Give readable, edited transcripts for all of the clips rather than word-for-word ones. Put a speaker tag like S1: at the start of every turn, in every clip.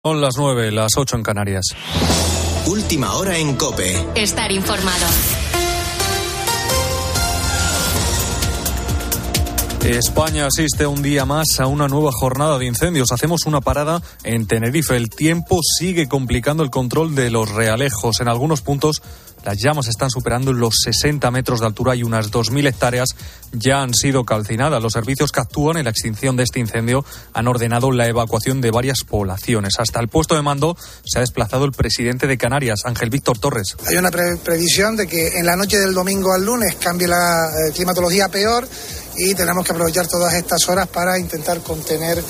S1: Son las 9, las 8 en Canarias.
S2: Última hora en COPE.
S3: Estar informado.
S1: España asiste un día más a una nueva jornada de incendios. Hacemos una parada en Tenerife. El tiempo sigue complicando el control de los realejos. En algunos puntos las llamas están superando los 60 metros de altura y unas 2.000 hectáreas ya han sido calcinadas. Los servicios que actúan en la extinción de este incendio han ordenado la evacuación de varias poblaciones. Hasta el puesto de mando se ha desplazado el presidente de Canarias, Ángel Víctor Torres.
S4: Hay una previsión de que en la noche del domingo al lunes cambie la climatología peor y tenemos que aprovechar todas estas horas para intentar contener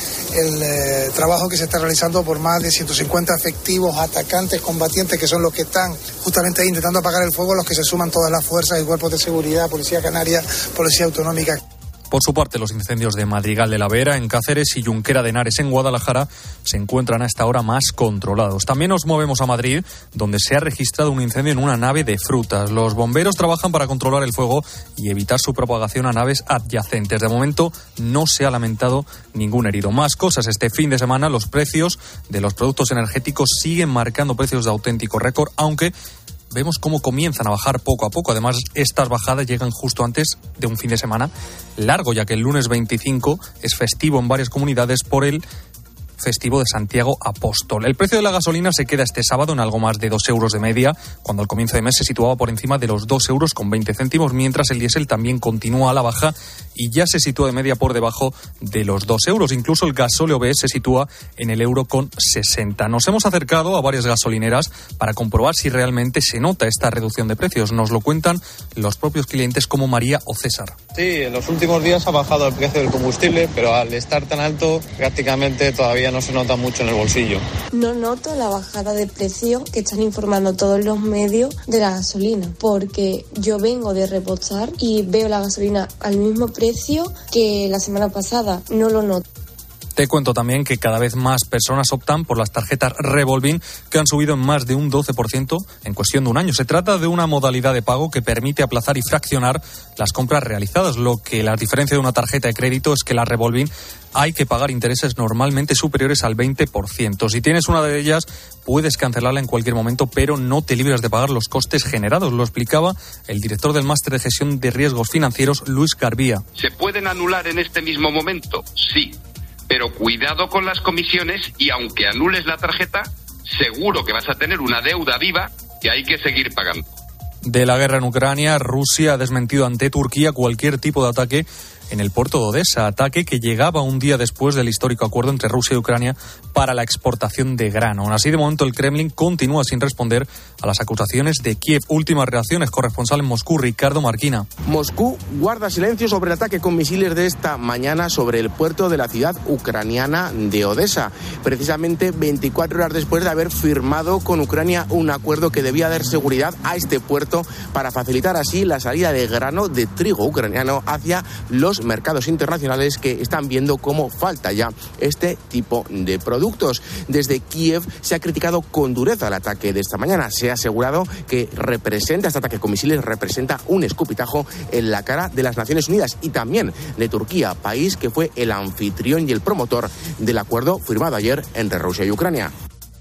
S4: el trabajo que se está realizando por más de 150 efectivos, atacantes, combatientes, que son los que están justamente ahí intentando apagar el fuego, los que se suman todas las fuerzas y cuerpos de seguridad, Policía Canaria, Policía Autonómica.
S1: Por su parte, los incendios de Madrigal de la Vera, en Cáceres, y Junquera de Henares, en Guadalajara, se encuentran a esta hora más controlados. También nos movemos a Madrid, donde se ha registrado un incendio en una nave de frutas. Los bomberos trabajan para controlar el fuego y evitar su propagación a naves adyacentes. De momento, no se ha lamentado ningún herido. Más cosas. Este fin de semana, los precios de los productos energéticos siguen marcando precios de auténtico récord, aunque vemos cómo comienzan a bajar poco a poco. Además, estas bajadas llegan justo antes de un fin de semana largo, ya que el lunes 25 es festivo en varias comunidades por el festivo de Santiago Apóstol. El precio de la gasolina se queda este sábado en algo más de 2 euros de media, cuando al comienzo de mes se situaba por encima de los 2 euros con 20 céntimos, mientras el diésel también continúa a la baja y ya se sitúa de media por debajo de los 2 euros. Incluso el gasóleo B se sitúa en el euro con 60. Nos hemos acercado a varias gasolineras para comprobar si realmente se nota esta reducción de precios. Nos lo cuentan los propios clientes como María o César.
S5: Sí, en los últimos días ha bajado el precio del combustible, pero al estar tan alto prácticamente todavía no se nota mucho en el bolsillo.
S6: No noto la bajada de precio que están informando todos los medios de la gasolina, porque yo vengo de repostar y veo la gasolina al mismo precio que la semana pasada. No lo noto.
S1: Te cuento también que cada vez más personas optan por las tarjetas Revolving, que han subido en más de un 12% en cuestión de un año. Se trata de una modalidad de pago que permite aplazar y fraccionar las compras realizadas. Lo que la diferencia de una tarjeta de crédito es que la Revolving hay que pagar intereses normalmente superiores al 20%. Si tienes una de ellas, puedes cancelarla en cualquier momento, pero no te libras de pagar los costes generados. Lo explicaba el director del Máster de Gestión de Riesgos Financieros, Luis Garbía.
S7: ¿Se pueden anular en este mismo momento? Sí. Pero cuidado con las comisiones y aunque anules la tarjeta, seguro que vas a tener una deuda viva que hay que seguir pagando.
S1: De la guerra en Ucrania, Rusia ha desmentido ante Turquía cualquier tipo de ataque en el puerto de Odesa, ataque que llegaba un día después del histórico acuerdo entre Rusia y Ucrania para la exportación de grano. Aún así, de momento, el Kremlin continúa sin responder a las acusaciones de Kiev. Últimas reacciones, corresponsal en Moscú, Ricardo Marquina.
S8: Moscú guarda silencio sobre el ataque con misiles de esta mañana sobre el puerto de la ciudad ucraniana de Odesa, precisamente 24 horas después de haber firmado con Ucrania un acuerdo que debía dar seguridad a este puerto para facilitar así la salida de grano de trigo ucraniano hacia los mercados internacionales que están viendo cómo falta ya este tipo de productos. Desde Kiev se ha criticado con dureza el ataque de esta mañana. Se ha asegurado que este ataque con misiles representa un escupitajo en la cara de las Naciones Unidas y también de Turquía, país que fue el anfitrión y el promotor del acuerdo firmado ayer entre Rusia y Ucrania.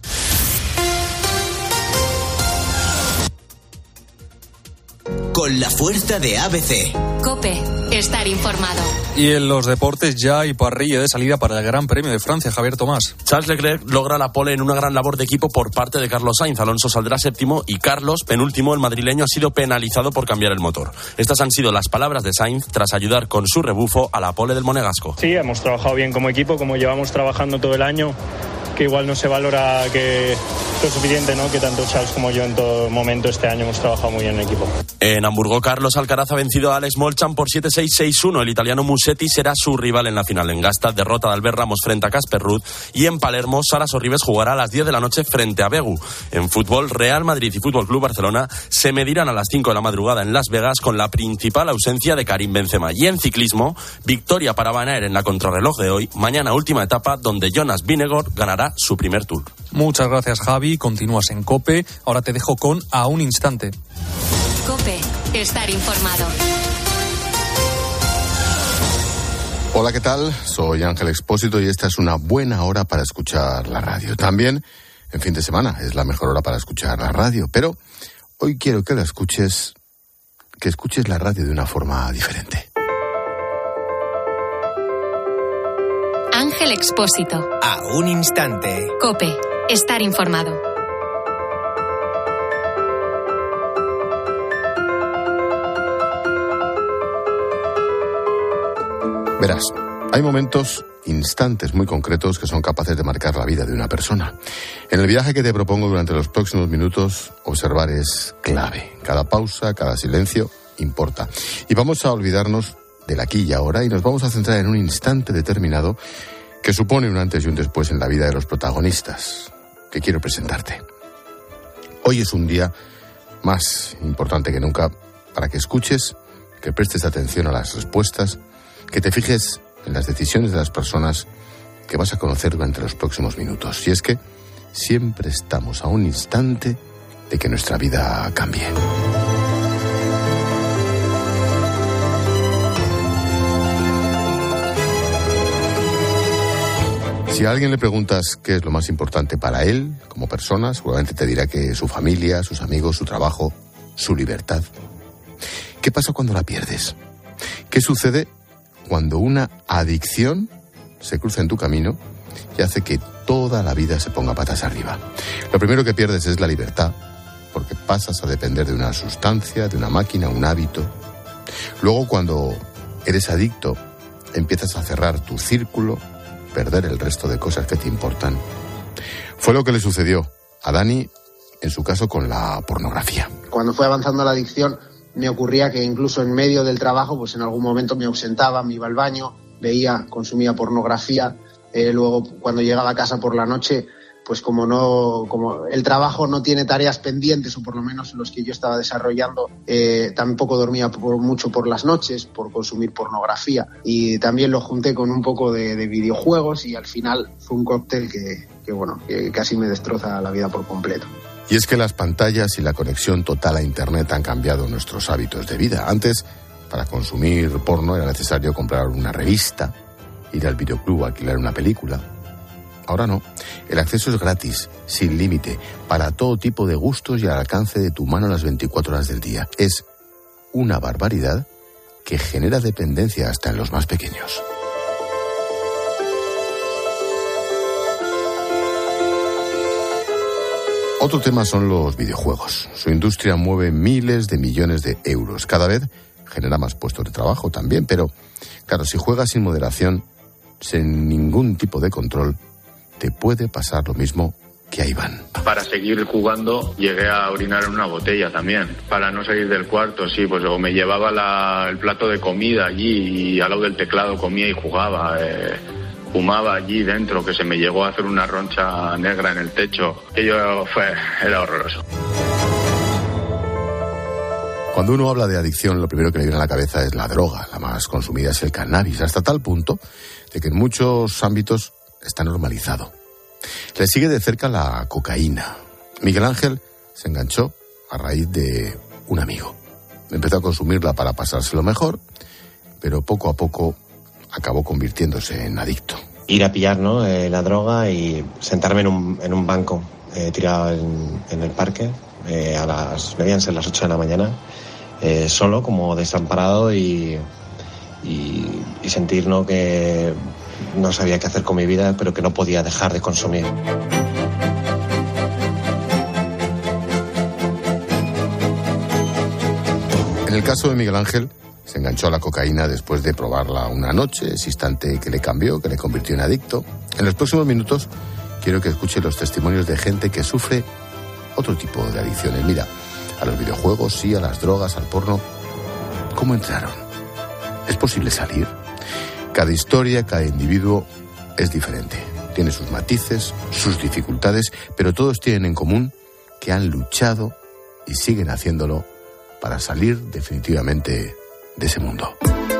S2: Con la fuerza de ABC.
S3: COPE. Estar informado.
S1: Y en los deportes ya hay parrilla de salida para el Gran Premio de Francia, Javier Tomás.
S9: Charles Leclerc logra la pole en una gran labor de equipo por parte de Carlos Sainz. Alonso saldrá séptimo y Carlos, penúltimo. El madrileño ha sido penalizado por cambiar el motor. Estas han sido las palabras de Sainz tras ayudar con su rebufo a la pole del monegasco.
S10: Sí, hemos trabajado bien como equipo, como llevamos trabajando todo el año, que igual no se valora que lo suficiente, ¿no? Que tanto Charles como yo en todo momento este año hemos trabajado muy bien en equipo.
S9: En Hamburgo, Carlos Alcaraz ha vencido a Alex Molchan por 7-6, 6-1. El italiano Musetti será su rival en la final. En Gastad, derrota de Albert Ramos frente a Casper Ruud. Y en Palermo, Sara Sorribes jugará a las 10 de la noche frente a Begu. En fútbol, Real Madrid y Fútbol Club Barcelona se medirán a las 5 de la madrugada en Las Vegas con la principal ausencia de Karim Benzema. Y en ciclismo, victoria para Van Aert en la contrarreloj de hoy. Mañana última etapa donde Jonas Vingegaard ganará su primer Tour.
S1: Muchas gracias, Javi. Continúas en COPE. Ahora te dejo con A un instante.
S3: COPE. Estar informado.
S11: Hola, ¿qué tal? Soy Ángel Expósito y esta es una buena hora para escuchar la radio. También, en fin de semana, es la mejor hora para escuchar la radio. Pero hoy quiero que escuches la radio de una forma diferente.
S3: Ángel Expósito.
S2: A un instante.
S3: COPE. Estar informado.
S11: Verás, hay momentos, instantes muy concretos que son capaces de marcar la vida de una persona. En el viaje que te propongo durante los próximos minutos, observar es clave. Cada pausa, cada silencio importa. Y vamos a olvidarnos del aquí y ahora y nos vamos a centrar en un instante determinado que supone un antes y un después en la vida de los protagonistas que quiero presentarte. Hoy es un día más importante que nunca para que escuches, que prestes atención a las respuestas, que te fijes en las decisiones de las personas que vas a conocer durante los próximos minutos. Y es que siempre estamos a un instante de que nuestra vida cambie. Si a alguien le preguntas qué es lo más importante para él, como persona, seguramente te dirá que su familia, sus amigos, su trabajo, su libertad. ¿Qué pasa cuando la pierdes? ¿Qué sucede cuando una adicción se cruza en tu camino y hace que toda la vida se ponga patas arriba? Lo primero que pierdes es la libertad, porque pasas a depender de una sustancia, de una máquina, un hábito. Luego, cuando eres adicto, empiezas a cerrar tu círculo, perder el resto de cosas que te importan. Fue lo que le sucedió a Dani, en su caso, con la pornografía.
S12: Cuando fue avanzando la adicción, me ocurría que incluso en medio del trabajo, pues en algún momento me ausentaba, me iba al baño, consumía pornografía. Luego, cuando llegaba a casa por la noche, pues como el trabajo no tiene tareas pendientes, o por lo menos los que yo estaba desarrollando, tampoco dormía mucho por las noches por consumir pornografía. Y también lo junté con un poco de videojuegos y al final fue un cóctel que casi me destroza la vida por completo.
S11: Y es que las pantallas y la conexión total a Internet han cambiado nuestros hábitos de vida. Antes, para consumir porno era necesario comprar una revista, ir al videoclub a alquilar una película. Ahora no. El acceso es gratis, sin límite, para todo tipo de gustos y al alcance de tu mano las 24 horas del día. Es una barbaridad que genera dependencia hasta en los más pequeños. Otro tema son los videojuegos. Su industria mueve miles de millones de euros. Cada vez genera más puestos de trabajo también, pero claro, si juegas sin moderación, sin ningún tipo de control, te puede pasar lo mismo que a Iván.
S13: Para seguir jugando llegué a orinar en una botella también, para no salir del cuarto, sí, pues luego me llevaba el plato de comida allí y al lado del teclado comía y jugaba. Fumaba allí dentro, que se me llegó a hacer una roncha negra en el techo. Era horroroso.
S11: Cuando uno habla de adicción, lo primero que le viene a la cabeza es la droga. La más consumida es el cannabis, hasta tal punto de que en muchos ámbitos está normalizado. Le sigue de cerca la cocaína. Miguel Ángel se enganchó a raíz de un amigo. Empezó a consumirla para pasárselo mejor, pero poco a poco acabó convirtiéndose en adicto.
S14: Ir a pillar, ¿no?, la droga y sentarme en un banco tirado en el parque, debían ser las 8 de la mañana, solo, como desamparado y sentir, ¿no?, que no sabía qué hacer con mi vida, pero que no podía dejar de consumir.
S11: En el caso de Miguel Ángel, se enganchó a la cocaína después de probarla una noche, ese instante que le cambió, que le convirtió en adicto. En los próximos minutos quiero que escuche los testimonios de gente que sufre otro tipo de adicciones. Mira, a los videojuegos, sí, a las drogas, al porno. ¿Cómo entraron? ¿Es posible salir? Cada historia, cada individuo es diferente. Tiene sus matices, sus dificultades, pero todos tienen en común que han luchado y siguen haciéndolo para salir definitivamente de ese mundo.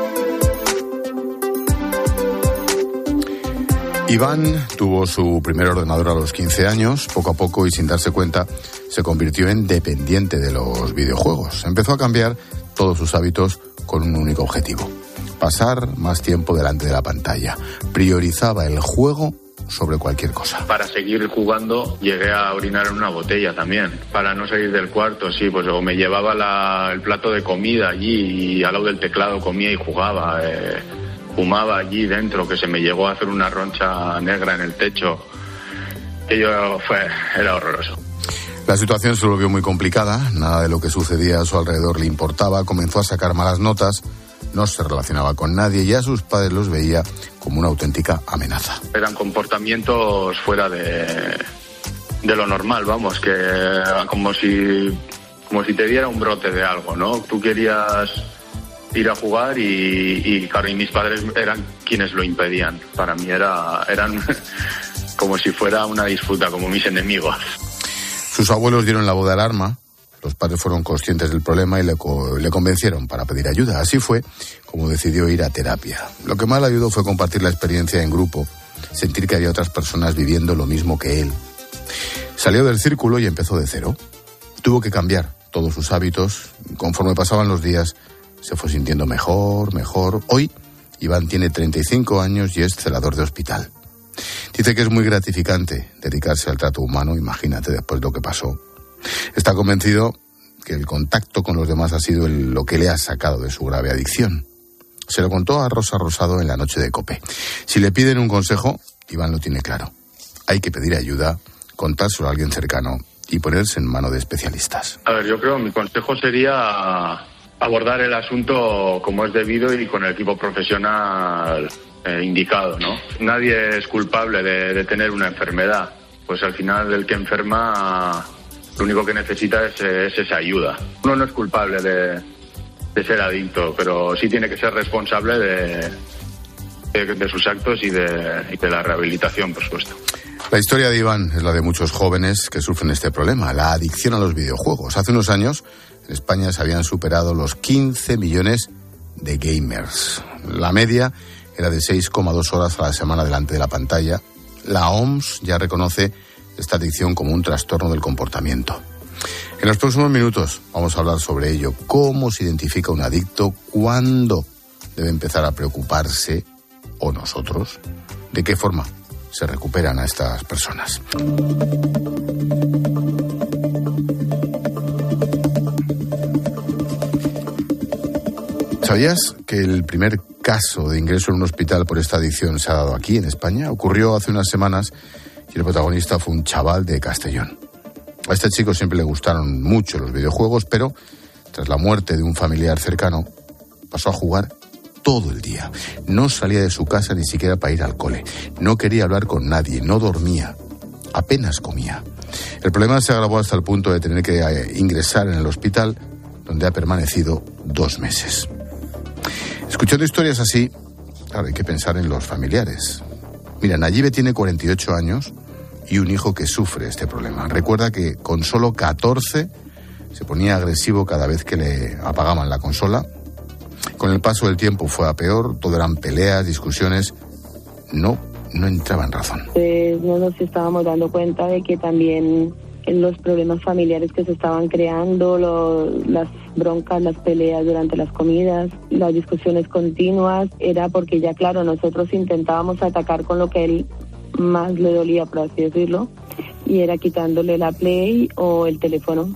S11: Iván tuvo su primer ordenador a los 15 años. Poco a poco y sin darse cuenta se convirtió en dependiente de los videojuegos. Empezó a cambiar todos sus hábitos con un único objetivo: pasar más tiempo delante de la pantalla. Priorizaba el juego sobre cualquier cosa.
S13: Para seguir jugando llegué a orinar en una botella también, para no salir del cuarto, sí, pues o me llevaba el plato de comida allí y al lado del teclado comía y jugaba, fumaba allí dentro, que se me llegó a hacer una roncha negra en el techo. Era horroroso.
S11: La situación se volvió muy complicada, nada de lo que sucedía a su alrededor le importaba, comenzó a sacar malas notas, no se relacionaba con nadie y a sus padres los veía como una auténtica amenaza.
S13: Eran comportamientos fuera de lo normal, vamos, que como si te diera un brote de algo, ¿no? Tú querías ir a jugar y claro, y mis padres eran quienes lo impedían. Para mí eran como si fuera una disputa, como mis enemigos.
S11: Sus abuelos dieron la voz de alarma, los padres fueron conscientes del problema y le convencieron para pedir ayuda. Así fue como decidió ir a terapia. Lo que más le ayudó fue compartir la experiencia en grupo, sentir que había otras personas viviendo lo mismo que él. Salió del círculo y empezó de cero. Tuvo que cambiar todos sus hábitos. Conforme pasaban los días, se fue sintiendo mejor. Hoy, Iván tiene 35 años y es celador de hospital. Dice que es muy gratificante dedicarse al trato humano, imagínate después de lo que pasó. Está convencido que el contacto con los demás ha sido lo que le ha sacado de su grave adicción. Se lo contó a Rosa Rosado en la noche de COPE. Si le piden un consejo, Iván lo tiene claro. Hay que pedir ayuda, contárselo a alguien cercano y ponerse en manos de especialistas.
S13: A ver, yo creo que mi consejo sería abordar el asunto como es debido y con el equipo profesional indicado, ¿no? Nadie es culpable de tener una enfermedad. Pues al final el que enferma lo único que necesita es esa ayuda. Uno no es culpable de ser adicto, pero sí tiene que ser responsable de sus actos y de la rehabilitación, por supuesto.
S11: La historia de Iván es la de muchos jóvenes que sufren este problema, la adicción a los videojuegos. Hace unos años, en España se habían superado los 15 millones de gamers. La media era de 6,2 horas a la semana delante de la pantalla. La OMS ya reconoce esta adicción como un trastorno del comportamiento. En los próximos minutos vamos a hablar sobre ello. ¿Cómo se identifica un adicto? ¿Cuándo debe empezar a preocuparse? ¿O nosotros? ¿De qué forma se recuperan a estas personas? ¿Sabías que el primer caso de ingreso en un hospital por esta adicción se ha dado aquí, en España? Ocurrió hace unas semanas y el protagonista fue un chaval de Castellón. A este chico siempre le gustaron mucho los videojuegos, pero tras la muerte de un familiar cercano, pasó a jugar todo el día. No salía de su casa ni siquiera para ir al cole. No quería hablar con nadie, no dormía, apenas comía. El problema se agravó hasta el punto de tener que ingresar en el hospital, donde ha permanecido 2 meses. Escuchando historias así, claro, hay que pensar en los familiares. Mira, Nayibe tiene 48 años y un hijo que sufre este problema. Recuerda que con solo 14 se ponía agresivo cada vez que le apagaban la consola. Con el paso del tiempo fue a peor, todo eran peleas, discusiones. No entraba en razón.
S15: No nos estábamos dando cuenta de que también en los problemas familiares que se estaban creando, las broncas, las peleas durante las comidas, las discusiones continuas, era porque ya claro, nosotros intentábamos atacar con lo que él más le dolía, por así decirlo, y era quitándole la Play o el teléfono.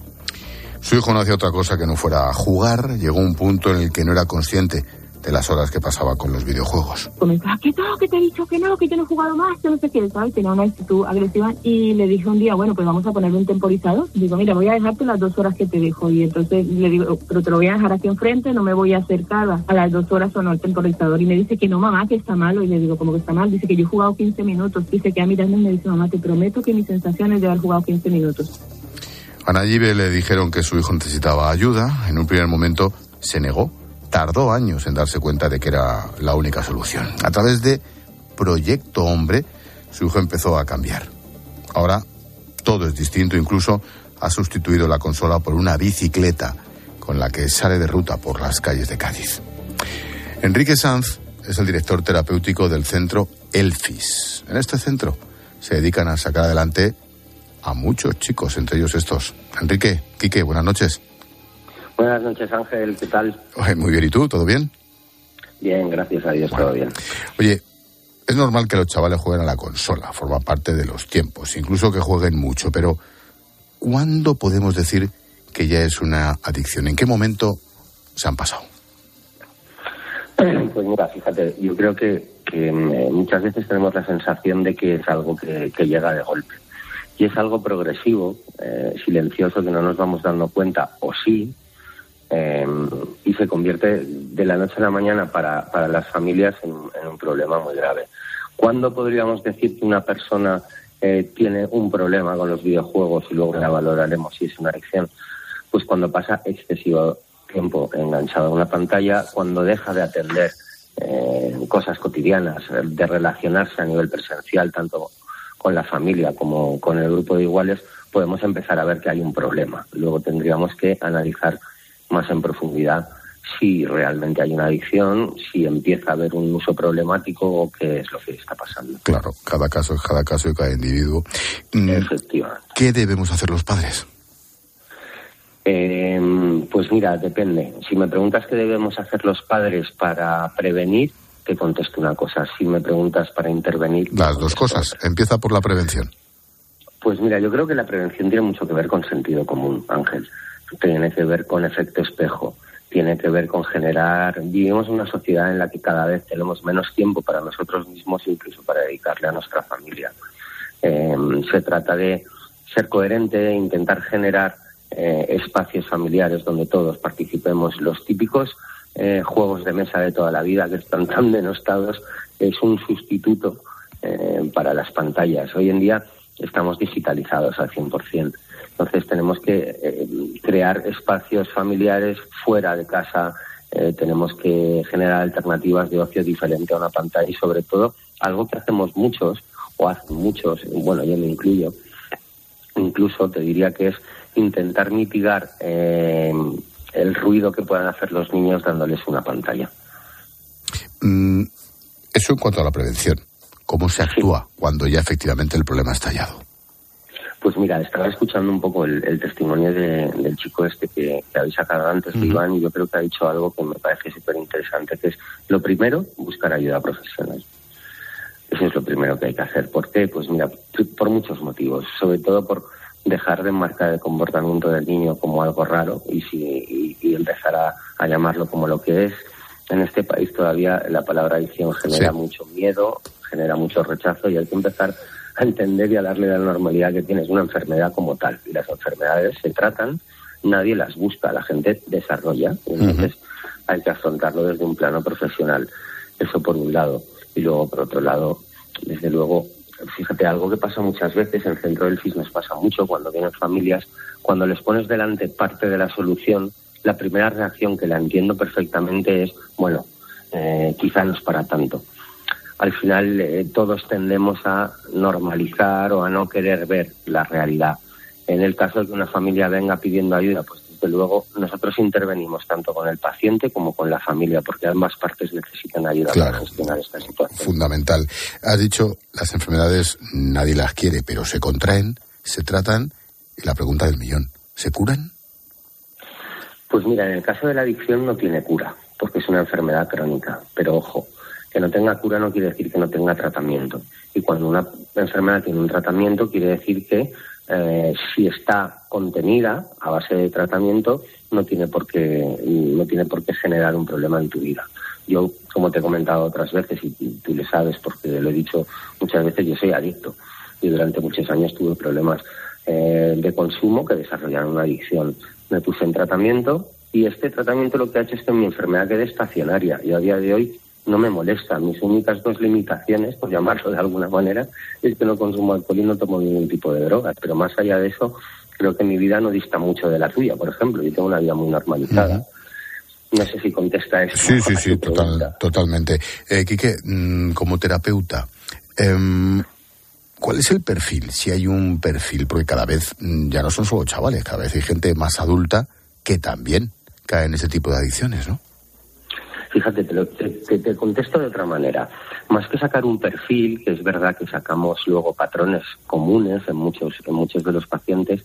S11: Su hijo no hacía otra cosa que no fuera a jugar. Llegó un punto en el que no era consciente de las horas que pasaba con los videojuegos.
S15: Comenzaba, que no, que te he dicho que no, que yo no he jugado más, que no sé qué, ¿sabes? Tenía una actitud agresiva y le dije un día, bueno, pues vamos a ponerle un temporizador. Digo, mira, voy a dejarte las 2 horas que te dejo. Y entonces le digo, pero te lo voy a dejar aquí enfrente, no me voy a acercar. A las 2 horas sonó el temporizador y me dice que no, mamá, que está malo. Y le digo, ¿cómo que está mal? Dice que yo he jugado 15 minutos. Dice que a mirarme y me dice, mamá, te prometo que mi sensación es de haber jugado 15 minutos.
S11: A Nayibe le dijeron que su hijo necesitaba ayuda. En un primer momento se negó. Tardó años en darse cuenta de que era la única solución. A través de Proyecto Hombre, su hijo empezó a cambiar. Ahora todo es distinto, incluso ha sustituido la consola por una bicicleta con la que sale de ruta por las calles de Cádiz. Enrique Sanz es el director terapéutico del centro Elfis. En este centro se dedican a sacar adelante a muchos chicos, entre ellos estos. Enrique, Quique, buenas noches.
S16: Buenas noches, Ángel, ¿qué tal?
S11: Muy bien, ¿y tú? ¿Todo bien?
S16: Bien, gracias a Dios, todo bien.
S11: Oye, es normal que los chavales jueguen a la consola, forma parte de los tiempos, incluso que jueguen mucho, pero ¿cuándo podemos decir que ya es una adicción? ¿En qué momento se han pasado?
S16: Pues mira, fíjate, yo creo que muchas veces tenemos la sensación de que es algo que llega de golpe. Y es algo progresivo, silencioso, que no nos vamos dando cuenta, o sí, y se convierte de la noche a la mañana para las familias en un problema muy grave. ¿Cuándo podríamos decir que una persona tiene un problema con los videojuegos y luego la valoraremos si es una adicción? Pues cuando pasa excesivo tiempo enganchado a una pantalla, cuando deja de atender cosas cotidianas, de relacionarse a nivel presencial, tanto con la familia como con el grupo de iguales, podemos empezar a ver que hay un problema. Luego tendríamos que analizar más en profundidad si realmente hay una adicción, si empieza a haber un uso problemático o qué es lo que está pasando.
S11: Claro, cada caso es cada caso y cada individuo.
S16: Efectivamente.
S11: ¿Qué debemos hacer los padres?
S16: Pues mira, depende. Si me preguntas qué debemos hacer los padres para prevenir, te contesto una cosa. Si me preguntas para intervenir...
S11: Las dos cosas. Empieza por la prevención.
S16: Pues mira, yo creo que la prevención tiene mucho que ver con sentido común, Ángel. Tiene que ver con efecto espejo. Tiene que ver con generar... Vivimos en una sociedad en la que cada vez tenemos menos tiempo para nosotros mismos, incluso para dedicarle a nuestra familia. Se trata de ser coherente, intentar generar espacios familiares donde todos participemos. Los típicos juegos de mesa de toda la vida que están tan denostados es un sustituto para las pantallas. Hoy en día estamos digitalizados al 100%. Entonces tenemos que crear espacios familiares fuera de casa, tenemos que generar alternativas de ocio diferente a una pantalla y sobre todo algo que hacemos muchos, o hacen muchos, bueno, yo me incluyo, incluso te diría que es intentar mitigar el ruido que puedan hacer los niños dándoles una pantalla.
S11: Eso en cuanto a la prevención. ¿Cómo se actúa cuando ya efectivamente el problema ha estallado?
S16: Pues mira, estaba escuchando un poco el testimonio del chico este que habéis sacado antes, de Iván, y yo creo que ha dicho algo que me parece súper interesante, que es, lo primero, buscar ayuda profesional. Eso es lo primero que hay que hacer. ¿Por qué? Pues mira, por muchos motivos, sobre todo por dejar de enmarcar el comportamiento del niño como algo raro y empezar a llamarlo como lo que es. En este país todavía la palabra adicción genera mucho miedo, genera mucho rechazo y hay que empezar a entender y a darle la normalidad que tiene. Es una enfermedad como tal y las enfermedades se tratan, nadie las busca, la gente desarrolla. Entonces hay que afrontarlo desde un plano profesional. Eso por un lado. Y luego por otro lado, desde luego, fíjate, algo que pasa muchas veces, en Centro del FIS nos pasa mucho cuando vienen familias, cuando les pones delante parte de la solución, la primera reacción, que la entiendo perfectamente, es, bueno, quizá no es para tanto. Al final todos tendemos a normalizar o a no querer ver la realidad. En el caso de que una familia venga pidiendo ayuda, pues desde luego nosotros intervenimos tanto con el paciente como con la familia, porque ambas partes necesitan ayuda para gestionar esta situación.
S11: Fundamental. Has dicho, las enfermedades nadie las quiere, pero se contraen, se tratan, y la pregunta del millón, ¿se curan?
S16: Pues mira, en el caso de la adicción no tiene cura, porque es una enfermedad crónica, pero ojo, que no tenga cura no quiere decir que no tenga tratamiento. Y cuando una enfermedad tiene un tratamiento, quiere decir que si está contenida a base de tratamiento, no tiene por qué generar un problema en tu vida. Yo, como te he comentado otras veces, y tú lo sabes porque lo he dicho muchas veces, yo soy adicto. Y durante muchos años tuve problemas de consumo que desarrollaron una adicción. Me puse en tratamiento y este tratamiento lo que ha hecho es que mi enfermedad quede estacionaria. Yo a día de hoy no me molesta. Mis únicas dos limitaciones, por llamarlo de alguna manera, es que no consumo alcohol y no tomo ningún tipo de droga. Pero más allá de eso, creo que mi vida no dista mucho de la tuya, por ejemplo. Yo tengo una vida muy normalizada. No sé si contesta eso.
S11: Sí, totalmente. Quique, como terapeuta, ¿cuál es el perfil? Si hay un perfil, porque cada vez ya no son solo chavales, cada vez hay gente más adulta que también cae en ese tipo de adicciones, ¿no?
S16: Fíjate, te contesto de otra manera. Más que sacar un perfil, que es verdad que sacamos luego patrones comunes en muchos de los pacientes,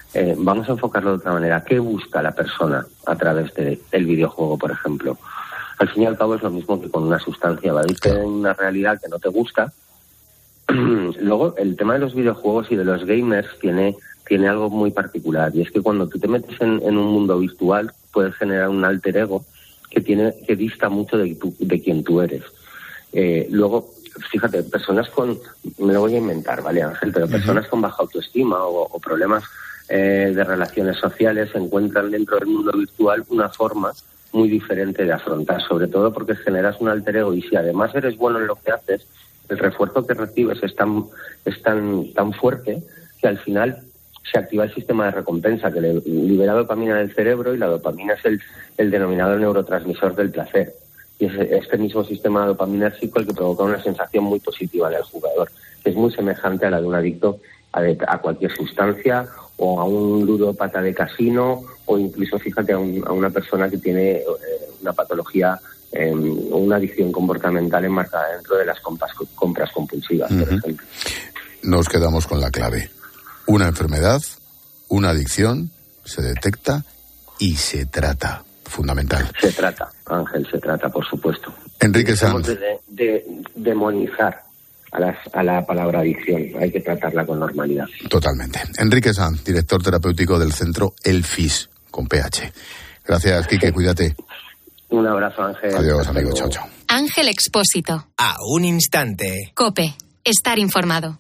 S16: vamos a enfocarlo de otra manera. ¿Qué busca la persona a través del videojuego, por ejemplo? Al fin y al cabo es lo mismo que con una sustancia, evadiste en una realidad que no te gusta. Luego, el tema de los videojuegos y de los gamers tiene algo muy particular, y es que cuando tú te metes en un mundo virtual puedes generar un alter ego que dista mucho de quien tú eres. Luego, fíjate, personas me lo voy a inventar, ¿vale, Ángel? Pero personas con baja autoestima o problemas de relaciones sociales encuentran dentro del mundo virtual una forma muy diferente de afrontar, sobre todo porque generas un alter ego, y si además eres bueno en lo que haces, el refuerzo que recibes es tan fuerte que al final se activa el sistema de recompensa que libera dopamina del cerebro, y la dopamina es el denominado neurotransmisor del placer. Y es este mismo sistema dopaminérgico el que provoca una sensación muy positiva en el jugador, que es muy semejante a la de un adicto a cualquier sustancia, o a un ludópata de casino, o incluso, fíjate, a una persona que tiene una patología o una adicción comportamental enmarcada dentro de las compras compulsivas, por ejemplo.
S11: Nos quedamos con la clave. Una enfermedad, una adicción, se detecta y se trata. Fundamental.
S16: Se trata, Ángel, se trata, por supuesto.
S11: Enrique Sanz.
S16: De demonizar a la palabra adicción. Hay que tratarla con normalidad.
S11: Totalmente. Enrique Sanz, director terapéutico del centro El FIS, con PH. Gracias, Quique, cuídate.
S16: Un abrazo, Ángel.
S11: Adiós, amigo. Chao, chao.
S3: Ángel Expósito.
S2: A un instante.
S3: COPE. Estar informado.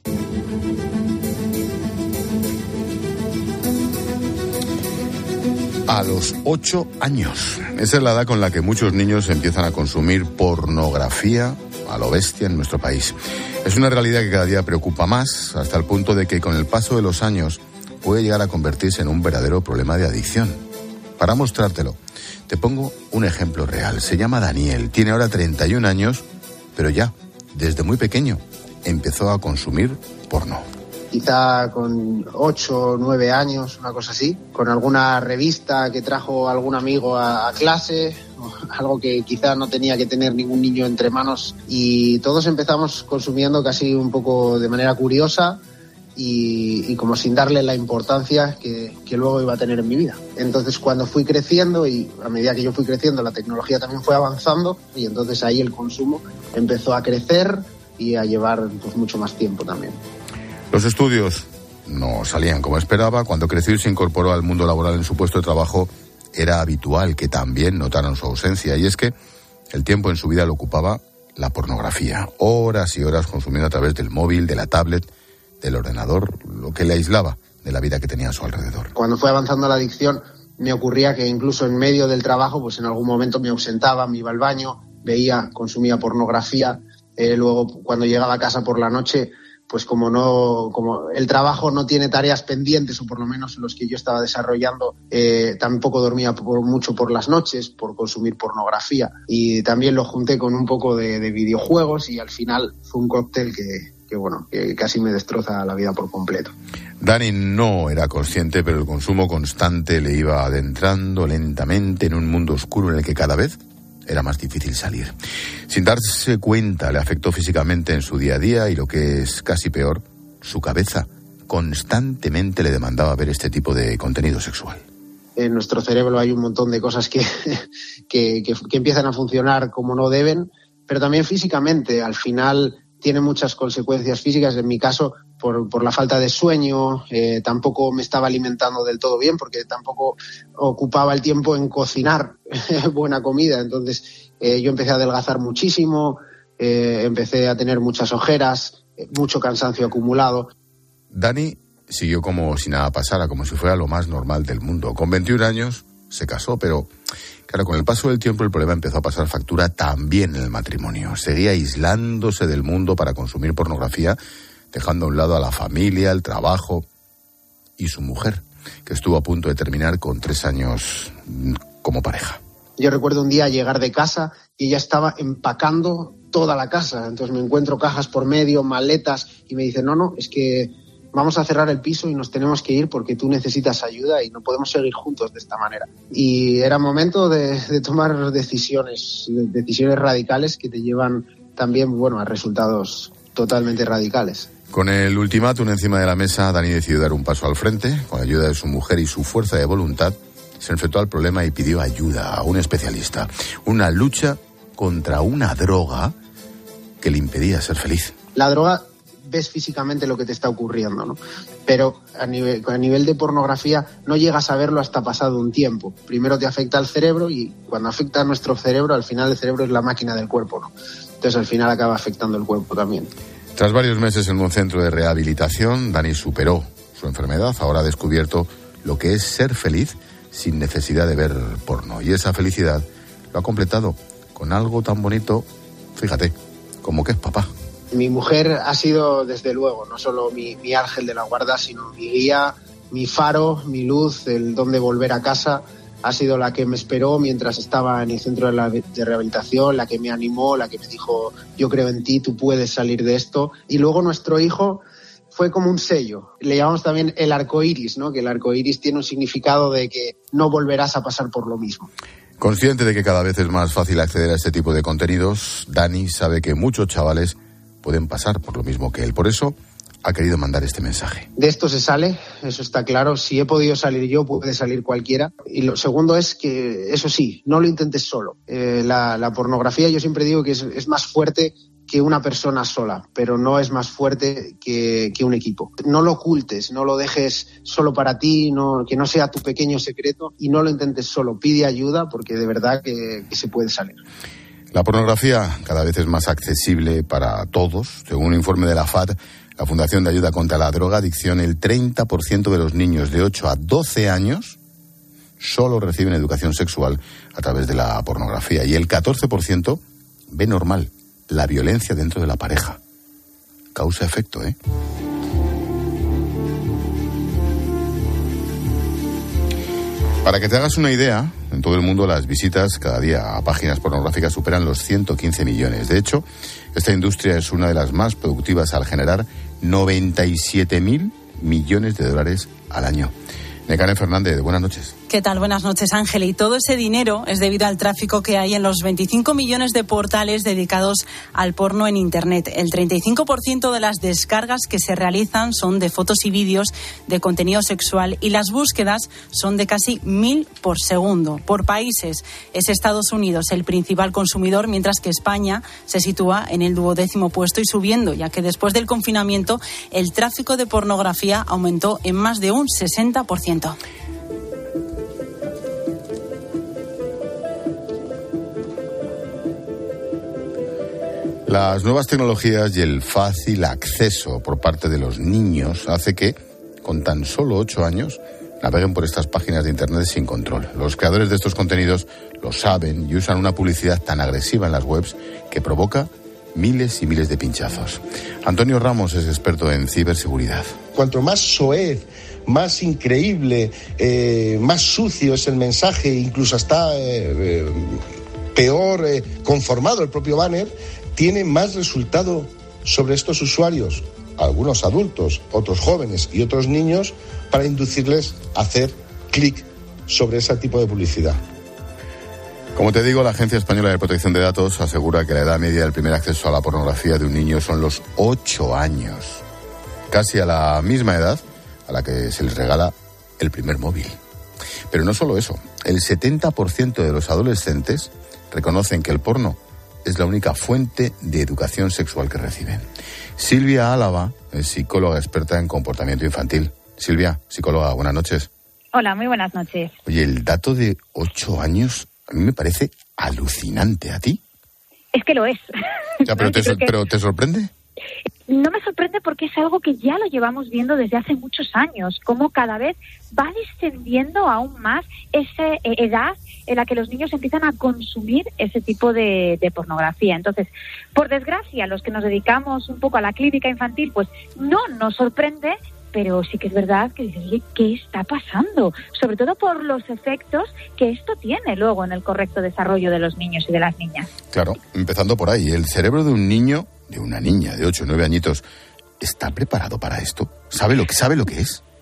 S11: A los 8 años. Esa es la edad con la que muchos niños empiezan a consumir pornografía a lo bestia en nuestro país. Es una realidad que cada día preocupa más, hasta el punto de que con el paso de los años puede llegar a convertirse en un verdadero problema de adicción. Para mostrártelo, te pongo un ejemplo real. Se llama Daniel, tiene ahora 31 años, pero ya, desde muy pequeño, empezó a consumir porno.
S12: Quizá con 8 o 9 años, una cosa así, con alguna revista que trajo algún amigo a clase, algo que quizá no tenía que tener ningún niño entre manos, y todos empezamos consumiendo casi un poco de manera curiosa y como sin darle la importancia que luego iba a tener en mi vida. Entonces, cuando fui creciendo, y a medida que yo fui creciendo, la tecnología también fue avanzando, y entonces ahí el consumo empezó a crecer y a llevar pues mucho más tiempo también.
S11: Los estudios no salían como esperaba. Cuando creció y se incorporó al mundo laboral en su puesto de trabajo, era habitual que también notaran su ausencia. Y es que el tiempo en su vida lo ocupaba la pornografía. Horas y horas consumiendo a través del móvil, de la tablet, del ordenador, lo que le aislaba de la vida que tenía a su alrededor.
S12: Cuando fue avanzando la adicción, me ocurría que incluso en medio del trabajo, pues en algún momento me ausentaba, me iba al baño, consumía pornografía. Luego, cuando llegaba a casa por la noche, pues como el trabajo no tiene tareas pendientes, o por lo menos los que yo estaba desarrollando, tampoco dormía mucho por las noches por consumir pornografía, y también lo junté con un poco de videojuegos, y al final fue un cóctel que casi me destroza la vida por completo.
S11: Dani no era consciente, pero el consumo constante le iba adentrando lentamente en un mundo oscuro en el que cada vez era más difícil salir. Sin darse cuenta, le afectó físicamente en su día a día, y lo que es casi peor, su cabeza constantemente le demandaba ver este tipo de contenido sexual.
S12: En nuestro cerebro hay un montón de cosas que empiezan a funcionar como no deben, pero también físicamente. Al final tiene muchas consecuencias físicas. En mi caso, por la falta de sueño, tampoco me estaba alimentando del todo bien, porque tampoco ocupaba el tiempo en cocinar buena comida. Entonces yo empecé a adelgazar muchísimo, empecé a tener muchas ojeras, mucho cansancio acumulado.
S11: Dani siguió como si nada pasara, como si fuera lo más normal del mundo. Con 21 años se casó, pero claro, con el paso del tiempo el problema empezó a pasar factura también en el matrimonio. Seguía aislándose del mundo para consumir pornografía, dejando a un lado a la familia, el trabajo y su mujer, que estuvo a punto de terminar con 3 años como pareja.
S12: Yo recuerdo un día llegar de casa y ella estaba empacando toda la casa. Entonces me encuentro cajas por medio, maletas, y me dice, no, es que vamos a cerrar el piso y nos tenemos que ir porque tú necesitas ayuda y no podemos seguir juntos de esta manera. Y era momento de tomar decisiones radicales que te llevan también, a resultados totalmente radicales.
S11: Con el ultimátum encima de la mesa, Dani decidió dar un paso al frente. Con la ayuda de su mujer y su fuerza de voluntad, se enfrentó al problema y pidió ayuda a un especialista. Una lucha contra una droga que le impedía ser feliz.
S12: La droga, ves físicamente lo que te está ocurriendo, ¿no? Pero a nivel de pornografía no llegas a verlo hasta pasado un tiempo. Primero te afecta al cerebro y cuando afecta a nuestro cerebro, al final el cerebro es la máquina del cuerpo, ¿no? Entonces al final acaba afectando el cuerpo también.
S11: Tras varios meses en un centro de rehabilitación, Dani superó su enfermedad. Ahora ha descubierto lo que es ser feliz sin necesidad de ver porno. Y esa felicidad lo ha completado con algo tan bonito, fíjate, como que es papá.
S12: Mi mujer ha sido, desde luego, no solo mi ángel de la guarda, sino mi guía, mi faro, mi luz, el dónde volver a casa. Ha sido la que me esperó mientras estaba en el centro de rehabilitación, la que me animó, la que me dijo, yo creo en ti, tú puedes salir de esto. Y luego nuestro hijo fue como un sello. Le llamamos también el arcoíris, ¿no? Que el arcoíris tiene un significado de que no volverás a pasar por lo mismo.
S11: Consciente de que cada vez es más fácil acceder a este tipo de contenidos, Dani sabe que muchos chavales pueden pasar por lo mismo que él. Por eso ha querido mandar este mensaje.
S12: De esto se sale, eso está claro. Si he podido salir yo, puede salir cualquiera. Y lo segundo es que, eso sí, no lo intentes solo. La pornografía, yo siempre digo que es más fuerte que una persona sola, pero no es más fuerte que un equipo. No lo ocultes, no lo dejes solo para ti, que no sea tu pequeño secreto y no lo intentes solo. Pide ayuda porque de verdad que se puede salir.
S11: La pornografía cada vez es más accesible para todos. Según un informe de la FAD, la Fundación de Ayuda contra la Drogadicción, el 30% de los niños de 8 a 12 años solo reciben educación sexual a través de la pornografía y el 14% ve normal la violencia dentro de la pareja. Causa-efecto, ¿eh? Para que te hagas una idea, en todo el mundo las visitas cada día a páginas pornográficas superan los 115 millones. De hecho, esta industria es una de las más productivas al generar 97.000 millones de dólares al año. Nekane Fernández, buenas noches.
S17: ¿Qué tal? Buenas noches, Ángel. Y todo ese dinero es debido al tráfico que hay en los 25 millones de portales dedicados al porno en Internet. El 35% de las descargas que se realizan son de fotos y vídeos de contenido sexual y las búsquedas son de casi 1.000 por segundo. Por países, es Estados Unidos el principal consumidor, mientras que España se sitúa en el 12º puesto y subiendo, ya que después del confinamiento el tráfico de pornografía aumentó en más de un 60%.
S11: Las nuevas tecnologías y el fácil acceso por parte de los niños hace que, con tan solo 8 años, naveguen por estas páginas de Internet sin control. Los creadores de estos contenidos lo saben y usan una publicidad tan agresiva en las webs que provoca miles y miles de pinchazos. Antonio Ramos es experto en ciberseguridad.
S18: Cuanto más soez, más increíble, más sucio es el mensaje, incluso hasta peor conformado el propio banner, tiene más resultado sobre estos usuarios, algunos adultos, otros jóvenes y otros niños, para inducirles a hacer clic sobre ese tipo de publicidad.
S11: Como te digo, la Agencia Española de Protección de Datos asegura que la edad media del primer acceso a la pornografía de un niño son los 8 años, casi a la misma edad a la que se les regala el primer móvil. Pero no solo eso, el 70% de los adolescentes reconocen que el porno es la única fuente de educación sexual que reciben. Silvia Álava es psicóloga experta en comportamiento infantil. Silvia, psicóloga, buenas noches.
S19: Hola, muy buenas noches.
S11: Oye, el dato de 8 años a mí me parece alucinante. ¿A ti?
S19: Es que lo es.
S11: Ya, pero ¿te sorprende?
S19: No me sorprende porque es algo que ya lo llevamos viendo desde hace muchos años, cómo cada vez va descendiendo aún más esa edad en la que los niños empiezan a consumir ese tipo de pornografía. Entonces, por desgracia, los que nos dedicamos un poco a la clínica infantil, pues no nos sorprende, pero sí que es verdad que dices, oye, ¿qué está pasando? Sobre todo por los efectos que esto tiene luego en el correcto desarrollo de los niños y de las niñas.
S11: Claro, empezando por ahí, el cerebro de un niño, de una niña de 8 o 9 añitos, ¿está preparado para esto? ¿Sabe lo que es?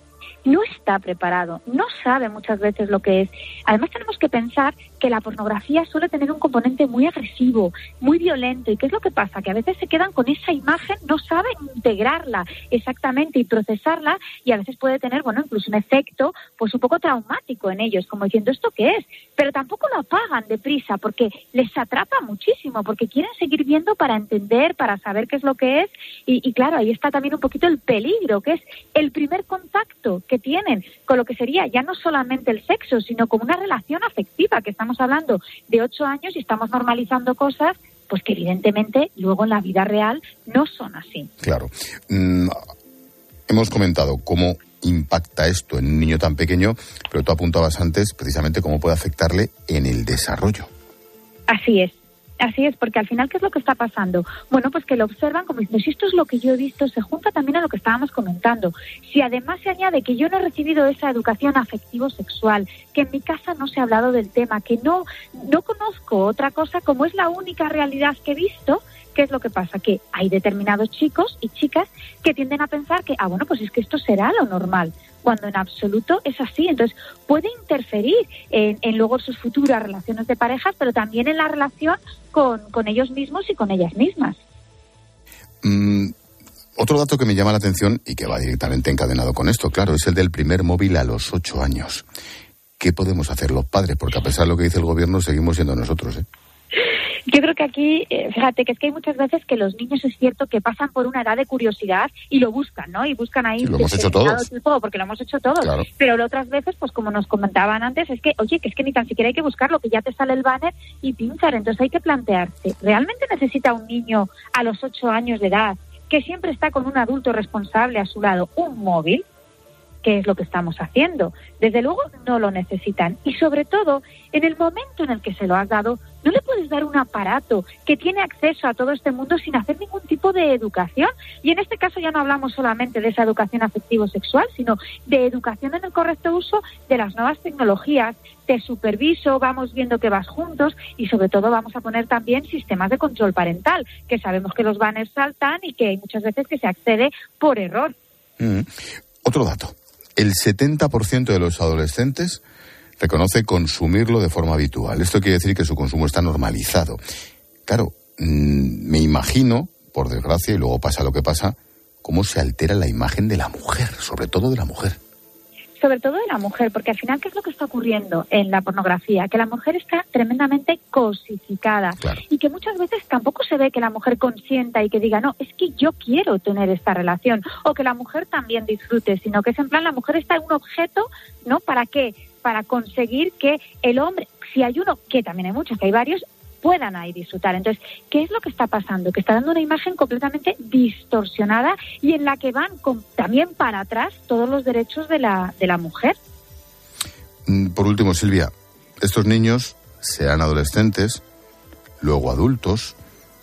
S19: no está preparado, no sabe muchas veces lo que es. Además tenemos que pensar que la pornografía suele tener un componente muy agresivo, muy violento. ¿Y qué es lo que pasa? Que a veces se quedan con esa imagen, no saben integrarla exactamente y procesarla, y a veces puede tener, bueno, incluso un efecto pues un poco traumático en ellos, como diciendo, ¿esto qué es? Pero tampoco lo apagan deprisa porque les atrapa muchísimo, porque quieren seguir viendo para entender, para saber qué es lo que es. Y claro, ahí está también un poquito el peligro, que es el primer contacto que tienen con lo que sería ya no solamente el sexo, sino como una relación afectiva, que estamos hablando de 8 años y estamos normalizando cosas pues que evidentemente luego en la vida real no son así.
S11: Claro. Hemos comentado cómo impacta esto en un niño tan pequeño, pero tú apuntabas antes precisamente cómo puede afectarle en el desarrollo.
S19: Así es, porque al final, ¿qué es lo que está pasando? Bueno, pues que lo observan como diciendo, si esto es lo que yo he visto, se junta también a lo que estábamos comentando. Si además se añade que yo no he recibido esa educación afectivo-sexual, que en mi casa no se ha hablado del tema, que no conozco otra cosa, como es la única realidad que he visto, ¿qué es lo que pasa? Que hay determinados chicos y chicas que tienden a pensar que, bueno, pues es que esto será lo normal, cuando en absoluto es así. Entonces puede interferir en luego sus futuras relaciones de parejas, pero también en la relación con ellos mismos y con ellas mismas.
S11: Otro dato que me llama la atención y que va directamente encadenado con esto, claro, es el del primer móvil a los 8 años. ¿Qué podemos hacer los padres? Porque a pesar de lo que dice el gobierno, seguimos siendo nosotros, ¿eh?
S19: Yo creo que aquí, fíjate, que es que hay muchas veces que los niños es cierto que pasan por una edad de curiosidad y lo buscan, ¿no? Y buscan ahí...
S11: Sí, lo hemos hecho todos.
S19: Porque lo hemos hecho todos. Claro. Pero otras veces, pues como nos comentaban antes, es que, oye, que es que ni tan siquiera hay que buscarlo, que ya te sale el banner y pinchar. Entonces hay que plantearse, ¿realmente necesita un niño a los 8 años de edad, que siempre está con un adulto responsable a su lado, un móvil? ¿Qué es lo que estamos haciendo? Desde luego no lo necesitan. Y sobre todo, en el momento en el que se lo has dado, no le puedes dar un aparato que tiene acceso a todo este mundo sin hacer ningún tipo de educación. Y en este caso ya no hablamos solamente de esa educación afectivo-sexual, sino de educación en el correcto uso de las nuevas tecnologías. Te superviso, vamos viendo que vas juntos y sobre todo vamos a poner también sistemas de control parental, que sabemos que los banners saltan y que hay muchas veces que se accede por error.
S11: Otro dato. El 70% de los adolescentes reconoce consumirlo de forma habitual. Esto quiere decir que su consumo está normalizado. Claro, me imagino, por desgracia, y luego pasa lo que pasa, cómo se altera la imagen de la mujer, sobre todo de la mujer.
S19: Sobre todo de la mujer, porque al final, ¿qué es lo que está ocurriendo en la pornografía? Que la mujer está tremendamente cosificada. Claro. Y que muchas veces tampoco se ve que la mujer consienta y que diga, no, es que yo quiero tener esta relación, o que la mujer también disfrute, sino que es en plan, la mujer está en un objeto, ¿no? ¿Para qué? Para conseguir que el hombre, si hay uno, que también hay muchos, que hay varios, puedan ahí disfrutar. Entonces, ¿qué es lo que está pasando? Que está dando una imagen completamente distorsionada y en la que van también para atrás todos los derechos de la mujer.
S11: Por último, Silvia, estos niños serán adolescentes, luego adultos.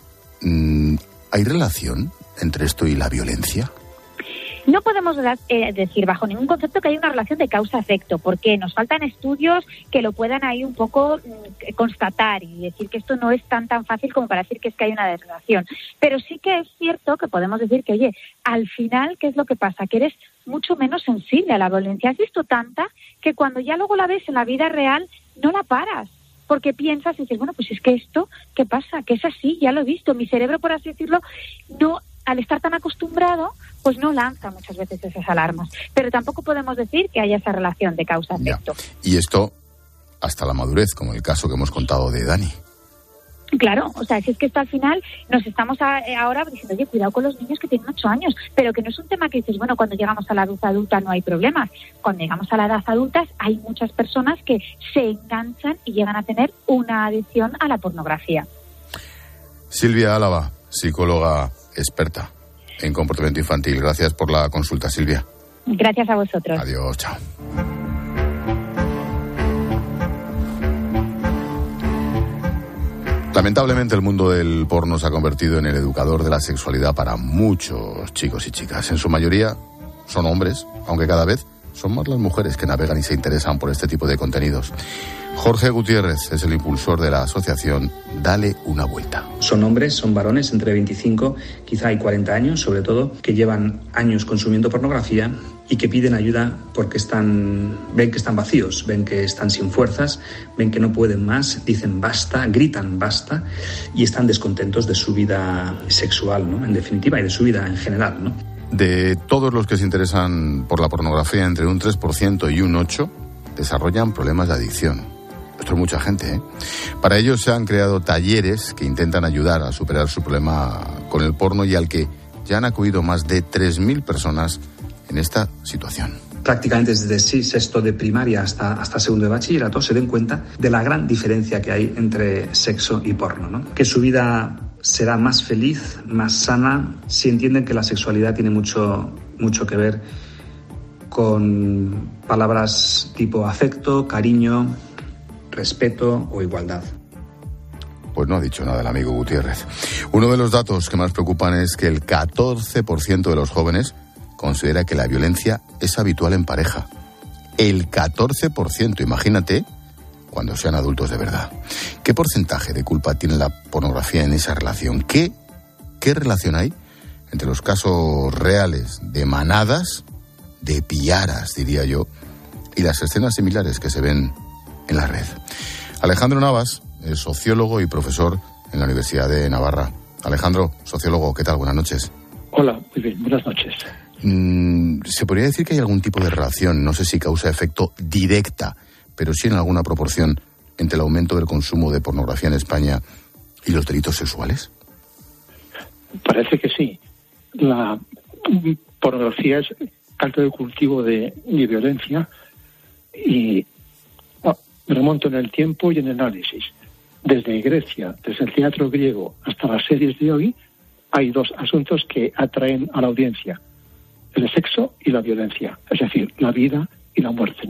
S11: ¿Hay relación entre esto y la violencia?
S19: No podemos decir bajo ningún concepto que hay una relación de causa-efecto, porque nos faltan estudios que lo puedan ahí un poco constatar y decir que esto no es tan fácil como para decir que es que hay una relación. Pero sí que es cierto que podemos decir que, oye, al final, ¿qué es lo que pasa? Que eres mucho menos sensible a la violencia. Has visto tanta que cuando ya luego la ves en la vida real, no la paras. Porque piensas y dices, bueno, pues es que esto, ¿qué pasa? Que es así, ya lo he visto. Mi cerebro, por así decirlo, no, al estar tan acostumbrado, pues no lanza muchas veces esas alarmas. Pero tampoco podemos decir que haya esa relación de causa-efecto.
S11: Y esto hasta la madurez, como el caso que hemos contado de Dani.
S19: Claro, o sea, si es que esto al final nos estamos ahora diciendo, oye, cuidado con los niños que tienen 8 años, pero que no es un tema que dices, bueno, cuando llegamos a la edad adulta no hay problemas. Cuando llegamos a la edad adulta hay muchas personas que se enganchan y llegan a tener una adicción a la pornografía.
S11: Silvia Álava, psicóloga experta en comportamiento infantil. Gracias por la consulta, Silvia.
S19: Gracias a vosotros.
S11: Adiós, chao. Lamentablemente el mundo del porno se ha convertido en el educador de la sexualidad para muchos chicos y chicas. En su mayoría son hombres, aunque cada vez son más las mujeres que navegan y se interesan por este tipo de contenidos. Jorge Gutiérrez es el impulsor de la asociación Dale una vuelta.
S20: Son hombres, son varones entre 25, quizá hay 40 años, sobre todo, que llevan años consumiendo pornografía y que piden ayuda porque ven que están vacíos, ven que están sin fuerzas, ven que no pueden más, dicen basta, gritan basta y están descontentos de su vida sexual, ¿no? En definitiva, y de su vida en general, ¿no?
S11: De todos los que se interesan por la pornografía, entre un 3% y un 8% desarrollan problemas de adicción. Esto es mucha gente, ¿eh? Para ello se han creado talleres que intentan ayudar a superar su problema con el porno y al que ya han acudido más de 3.000 personas en esta situación.
S20: Prácticamente desde sexto de primaria hasta segundo de bachillerato se den cuenta de la gran diferencia que hay entre sexo y porno, ¿no? Que su vida será más feliz, más sana, si entienden que la sexualidad tiene mucho que ver con palabras tipo afecto, cariño, respeto o igualdad.
S11: Pues no ha dicho nada el amigo Gutiérrez. Uno de los datos que más preocupan es que el 14% de los jóvenes considera que la violencia es habitual en pareja. El 14%, imagínate, cuando sean adultos de verdad. ¿Qué porcentaje de culpa tiene la pornografía en esa relación? ¿Qué relación hay entre los casos reales de manadas, de pillaras, diría yo, y las escenas similares que se ven en la red? Alejandro Navas es sociólogo y profesor en la Universidad de Navarra. Alejandro, sociólogo, ¿qué tal? Buenas noches.
S21: Hola, muy bien, buenas noches.
S11: ¿Se podría decir que hay algún tipo de relación, no sé si causa-efecto directa, pero sí en alguna proporción, entre el aumento del consumo de pornografía en España y los delitos sexuales?
S21: Parece que sí. La pornografía es caldo de cultivo de violencia y me remonto en el tiempo y en el análisis. Desde Grecia, desde el teatro griego hasta las series de hoy, hay dos asuntos que atraen a la audiencia: el sexo y la violencia, es decir, la vida y la muerte.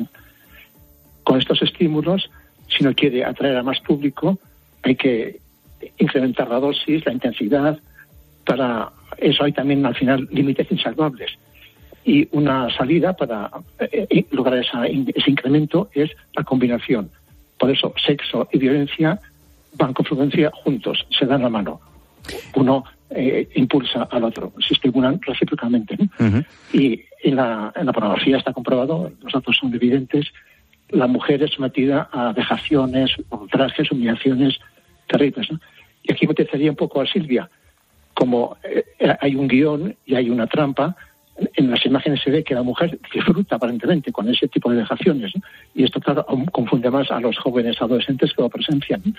S21: Con estos estímulos, si uno quiere atraer a más público, hay que incrementar la dosis, la intensidad. Para eso hay también, al final, límites insalvables. Y una salida para lograr ese incremento es la combinación. Por eso, sexo y violencia van con frecuencia juntos, se dan la mano. Uno impulsa al otro, se estimulan recíprocamente, ¿no? Uh-huh. Y en la pornografía está comprobado, los datos son evidentes, la mujer es sometida a vejaciones, ultrajes, humillaciones terribles, ¿no? Y aquí me utilizaría un poco a Silvia. Como hay un guión y hay una trampa, en las imágenes se ve que la mujer disfruta aparentemente con ese tipo de vejaciones, ¿no? Y esto, claro, confunde más a los jóvenes adolescentes que lo presencian, ¿no?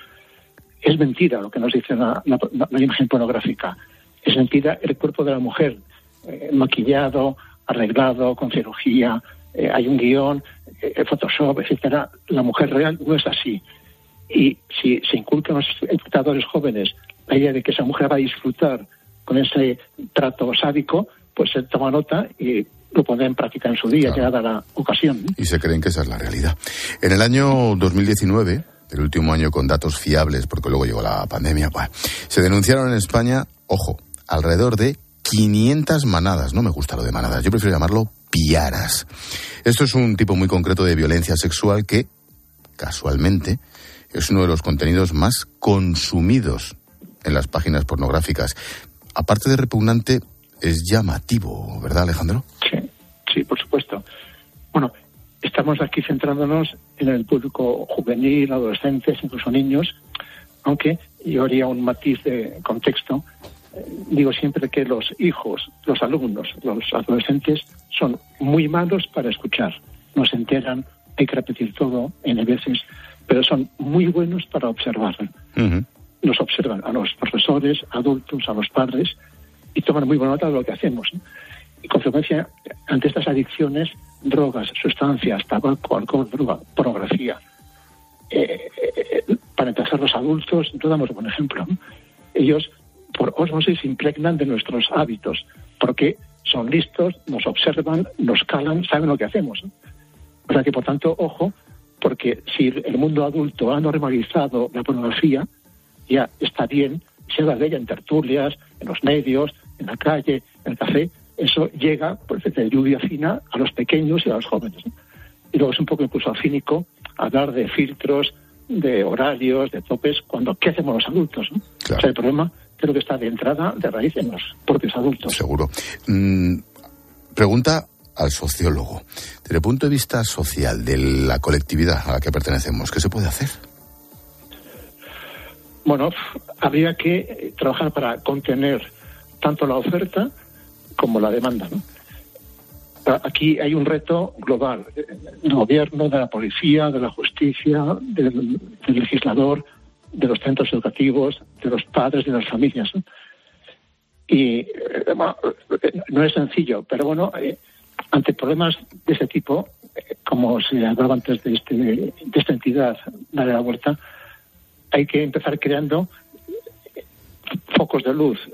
S21: Es mentira lo que nos dice la imagen pornográfica. Es mentira el cuerpo de la mujer, maquillado, arreglado, con cirugía, hay un guión, Photoshop, etcétera. La mujer real no es así. Y si se inculcan a los espectadores jóvenes la idea de que esa mujer va a disfrutar con ese trato sádico, pues se toma nota y lo pone en práctica en su día, claro, llegada la ocasión, ¿no? Y
S11: se creen que esa es la realidad. En el año 2019, el último año con datos fiables, porque luego llegó la pandemia, se denunciaron en España, ojo, alrededor de 500 manadas. No me gusta lo de manadas, yo prefiero llamarlo pillaras. Esto es un tipo muy concreto de violencia sexual que, casualmente, es uno de los contenidos más consumidos en las páginas pornográficas. Aparte de repugnante, es llamativo, ¿verdad, Alejandro?
S21: Sí, por supuesto. Bueno, estamos aquí centrándonos en el público juvenil, adolescentes, incluso niños, aunque yo haría un matiz de contexto. Digo siempre que los hijos, los alumnos, los adolescentes son muy malos para escuchar. No se enteran, hay que repetir todo N veces, pero son muy buenos para observar. Uh-huh. Nos observan a los profesores, adultos, a los padres, y toman muy buena nota de lo que hacemos, ¿no? Y con frecuencia, ante estas adicciones, drogas, sustancias, tabaco, alcohol, droga, pornografía, para empezar, los adultos, no damos un buen ejemplo, ¿no? Ellos, por ósmosis, se impregnan de nuestros hábitos, porque son listos, nos observan, nos calan, saben lo que hacemos, ¿no? O sea que, por tanto, ojo, porque si el mundo adulto ha normalizado la pornografía, ya está bien, se habla de ella en tertulias, en los medios, en la calle, en el café, eso llega, pues, de lluvia fina a los pequeños y a los jóvenes, ¿no? Y luego es un poco incluso cínico hablar de filtros, de horarios, de topes, cuando ¿qué hacemos los adultos, ¿no? Claro. O sea, el problema creo que está de entrada, de raíz, en los propios adultos.
S11: Seguro. Pregunta al sociólogo. Desde el punto de vista social, de la colectividad a la que pertenecemos, ¿qué se puede hacer?
S21: Bueno, habría que trabajar para contener tanto la oferta como la demanda, ¿no? Aquí hay un reto global del gobierno, de la policía, de la justicia, del legislador, de los centros educativos, de los padres, de las familias, ¿no? Y no es sencillo, pero bueno, ante problemas de ese tipo, como se hablaba antes de esta entidad, Dale la Vuelta, hay que empezar creando focos de luz,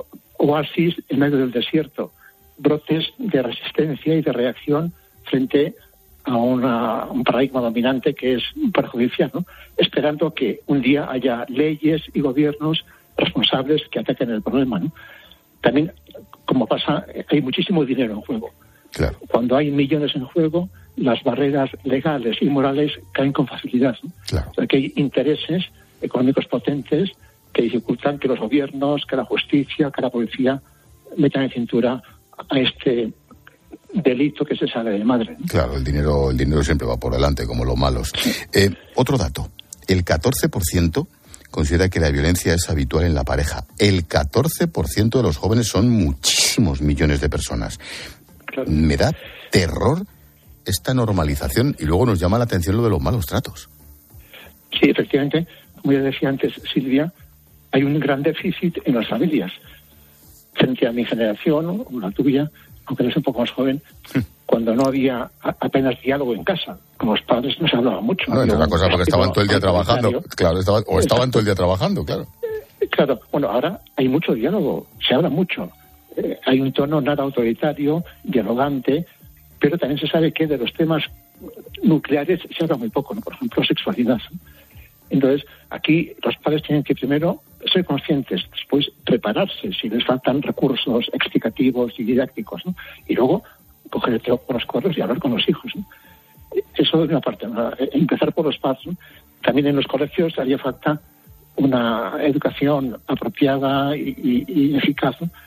S21: oasis en medio del desierto, brotes de resistencia y de reacción frente a un paradigma dominante que es perjudicial, ¿no? Esperando que un día haya leyes y gobiernos responsables que ataquen el problema, ¿no? También, como pasa, hay muchísimo dinero en juego.
S11: Claro.
S21: Cuando hay millones en juego, las barreras legales y morales caen con facilidad, ¿no?
S11: Claro.
S21: O sea, que hay intereses económicos potentes que dificultan que los gobiernos, que la justicia, que la policía metan en cintura a este delito que se sale de madre, ¿no?
S11: Claro, el dinero siempre va por delante, como los malos. Otro dato, el 14% considera que la violencia es habitual en la pareja. El 14% de los jóvenes son muchísimos millones de personas. Claro. Me da terror esta normalización y luego nos llama la atención lo de los malos tratos.
S21: Sí, efectivamente, como ya decía antes Silvia, hay un gran déficit en las familias. Frente a mi generación, o la tuya, aunque eres un poco más joven, cuando no había apenas diálogo en casa, con los padres no se hablaba mucho.
S11: No, entre otra cosa, porque estaban todo el día trabajando. Claro, estaban todo el día trabajando, claro.
S21: Claro, bueno, ahora hay mucho diálogo, se habla mucho. Hay un tono nada autoritario, dialogante, pero también se sabe que de los temas nucleares se habla muy poco, ¿no? Por ejemplo, sexualidad, ¿no? Entonces, aquí los padres tienen que primero ser conscientes, después prepararse si les faltan recursos explicativos y didácticos, ¿no? Y luego coger el toro por los cuernos y hablar con los hijos, ¿no? Eso es una parte, ¿no? Empezar por los padres, ¿no? También en los colegios haría falta una educación apropiada y eficaz, ¿no?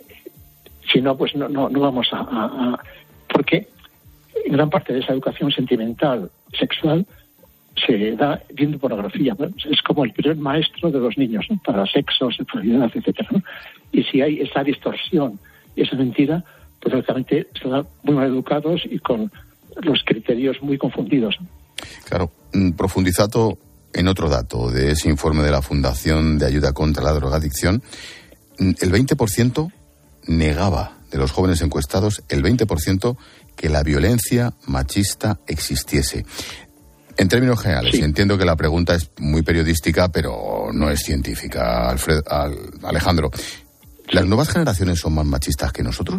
S21: Si no, pues no vamos a... Porque gran parte de esa educación sentimental, sexual, se da viendo pornografía, ¿no? Es como el primer maestro de los niños, ¿no? Para sexo, sexualidad, etcétera, ¿no? Y si hay esa distorsión y esa mentira, pues lógicamente serán muy mal educados y con los criterios muy confundidos, ¿no?
S11: Claro, profundizado en otro dato de ese informe de la Fundación de Ayuda contra la Drogadicción, el 20% negaba de los jóvenes encuestados, el 20% que la violencia machista existiese. En términos generales, sí. Entiendo que la pregunta es muy periodística, pero no es científica, Alejandro. ¿Las nuevas generaciones son más machistas que nosotros?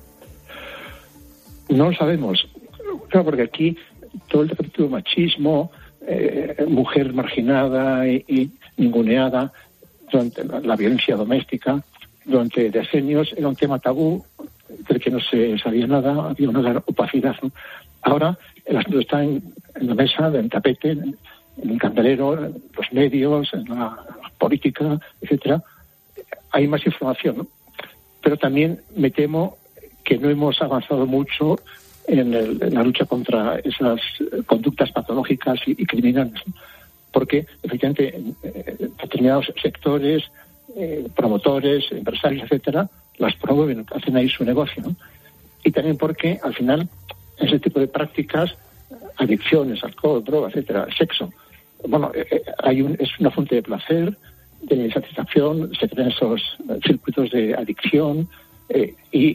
S21: No lo sabemos. Claro, porque aquí todo el capítulo de machismo, mujer marginada y ninguneada, durante la violencia doméstica, durante decenios era un tema tabú del que no se sabía nada, había una gran opacidad, ¿no? Ahora el asunto está en la mesa, en el tapete, en el candelero, en los medios, en la política, etcétera. Hay más información, ¿no? Pero también me temo que no hemos avanzado mucho en la lucha contra esas conductas patológicas y criminales, ¿no? Porque efectivamente en determinados sectores, promotores, empresarios, etcétera, las promueven, hacen ahí su negocio, ¿no? Y también porque al final ese tipo de prácticas, adicciones, alcohol, droga, etcétera, sexo, bueno, es una fuente de placer, de satisfacción, se crean esos circuitos de adicción y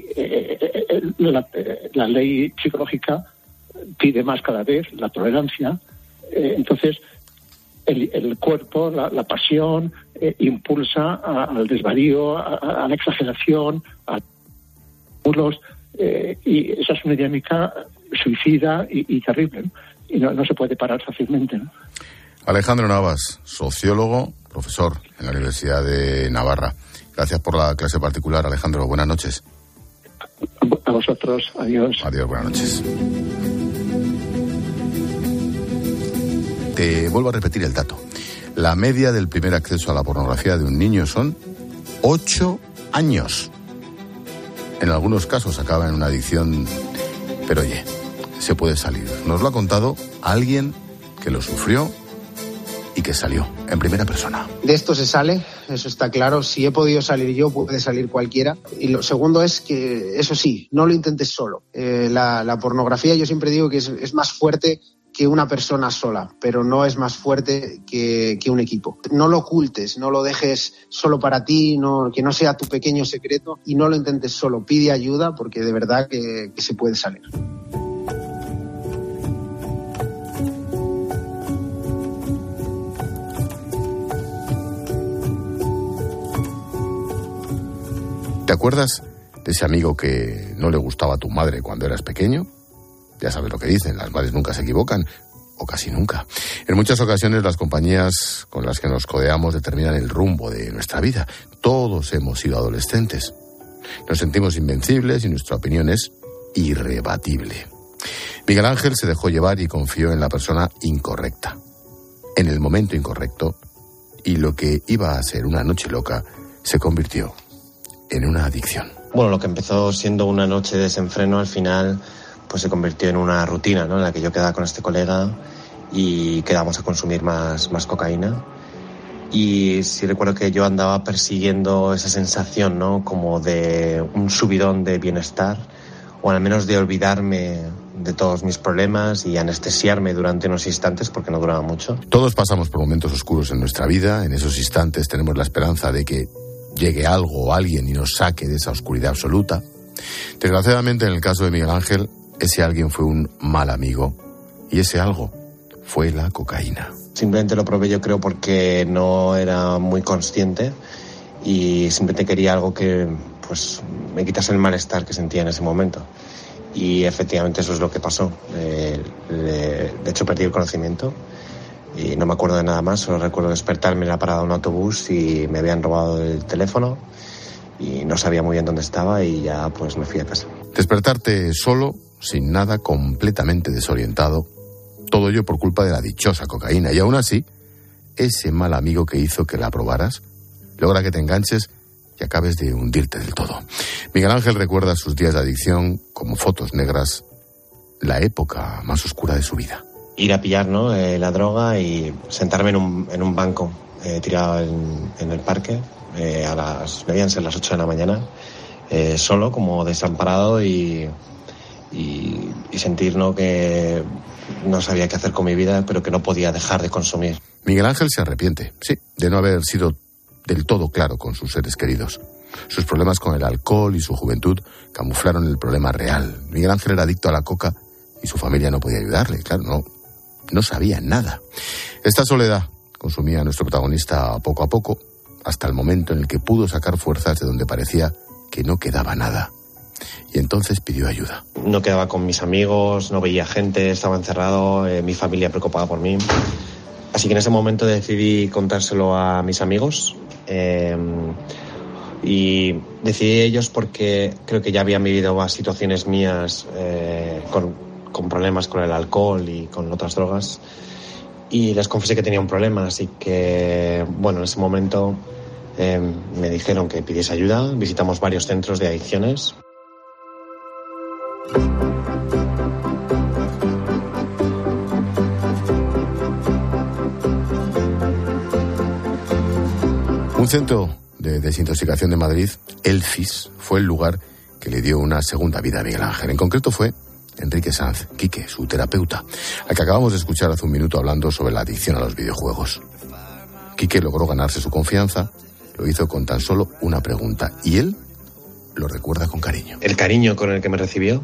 S21: la ley psicológica pide más cada vez la tolerancia. Entonces el cuerpo, la pasión impulsa al desvarío, a la exageración, a bulos, y esa es una dinámica suicida y terrible, ¿no? Y no se puede parar fácilmente, ¿no?
S11: Alejandro Navas, sociólogo, profesor en la Universidad de Navarra. Gracias por la clase particular, Alejandro. Buenas noches.
S21: A vosotros. Adiós.
S11: Adiós, buenas noches. Te vuelvo a repetir el dato. La media del primer acceso a la pornografía de un niño son 8 años. En algunos casos acaba en una adicción Pero oye, se puede salir. Nos lo ha contado alguien que lo sufrió y que salió en primera persona.
S12: De esto se sale, eso está claro. Si he podido salir yo, puede salir cualquiera. Y lo segundo es que, eso sí, no lo intentes solo. La pornografía, yo siempre digo que es más fuerte que una persona sola, pero no es más fuerte que un equipo. No lo ocultes, no lo dejes solo para ti, que no sea tu pequeño secreto, y no lo intentes solo. Pide ayuda, porque de verdad que se puede salir.
S11: ¿Te acuerdas de ese amigo que no le gustaba a tu madre cuando eras pequeño? Ya sabes lo que dicen, las madres nunca se equivocan, o casi nunca. En muchas ocasiones las compañías con las que nos codeamos determinan el rumbo de nuestra vida. Todos hemos sido adolescentes. Nos sentimos invencibles y nuestra opinión es irrebatible. Miguel Ángel se dejó llevar y confió en la persona incorrecta, en el momento incorrecto, y lo que iba a ser una noche loca se convirtió en una adicción.
S14: Bueno, lo que empezó siendo una noche de desenfreno, al final pues se convirtió en una rutina, ¿no? En la que yo quedaba con este colega y quedábamos a consumir más cocaína. Y sí recuerdo que yo andaba persiguiendo esa sensación, ¿no? Como de un subidón de bienestar, o al menos de olvidarme de todos mis problemas y anestesiarme durante unos instantes, porque no duraba mucho.
S11: Todos pasamos por momentos oscuros en nuestra vida. En esos instantes tenemos la esperanza de que llegue algo o alguien y nos saque de esa oscuridad absoluta. Desgraciadamente, en el caso de Miguel Ángel, ese alguien fue un mal amigo, y ese algo fue la cocaína.
S14: Simplemente lo probé, yo creo, porque no era muy consciente y simplemente quería algo que pues me quitase el malestar que sentía en ese momento. Y efectivamente eso es lo que pasó. De hecho, perdí el conocimiento y no me acuerdo de nada más. Solo recuerdo despertarme en la parada de un autobús y me habían robado el teléfono y no sabía muy bien dónde estaba, y ya pues me fui a casa.
S11: Despertarte solo, sin nada, completamente desorientado, todo ello por culpa de la dichosa cocaína. Y aún así, ese mal amigo que hizo que la probaras logra que te enganches y acabes de hundirte del todo. Miguel Ángel recuerda sus días de adicción como fotos negras, la época más oscura de su vida.
S14: Ir a pillar, ¿no? La droga y sentarme en un banco tirado en el parque, debían ser las 8 de la mañana, solo, como desamparado, y sentir, ¿no? Que no sabía qué hacer con mi vida, pero que no podía dejar de consumir.
S11: Miguel Ángel se arrepiente, sí, de no haber sido del todo claro con sus seres queridos. Sus problemas con el alcohol y su juventud camuflaron el problema real. Miguel Ángel era adicto a la coca y su familia no podía ayudarle, claro, no sabía nada. Esta soledad consumía a nuestro protagonista poco a poco, hasta el momento en el que pudo sacar fuerzas de donde parecía que no quedaba nada. Y entonces pidió ayuda.
S14: No quedaba con mis amigos, no veía gente, estaba encerrado, mi familia preocupada por mí. Así que en ese momento decidí contárselo a mis amigos. Y decidí ellos porque creo que ya habían vivido más situaciones mías con problemas con el alcohol y con otras drogas. Y les confesé que tenía un problema, así que, bueno, en ese momento me dijeron que pidiese ayuda. Visitamos varios centros de adicciones.
S11: Un centro de desintoxicación de Madrid, Elfis, fue el lugar que le dio una segunda vida a Miguel Ángel. En concreto fue Enrique Sanz, Quique, su terapeuta, al que acabamos de escuchar hace un minuto hablando sobre la adicción a los videojuegos. Quique logró ganarse su confianza, lo hizo con tan solo una pregunta, y él lo recuerda con cariño.
S14: El cariño con el que me recibió,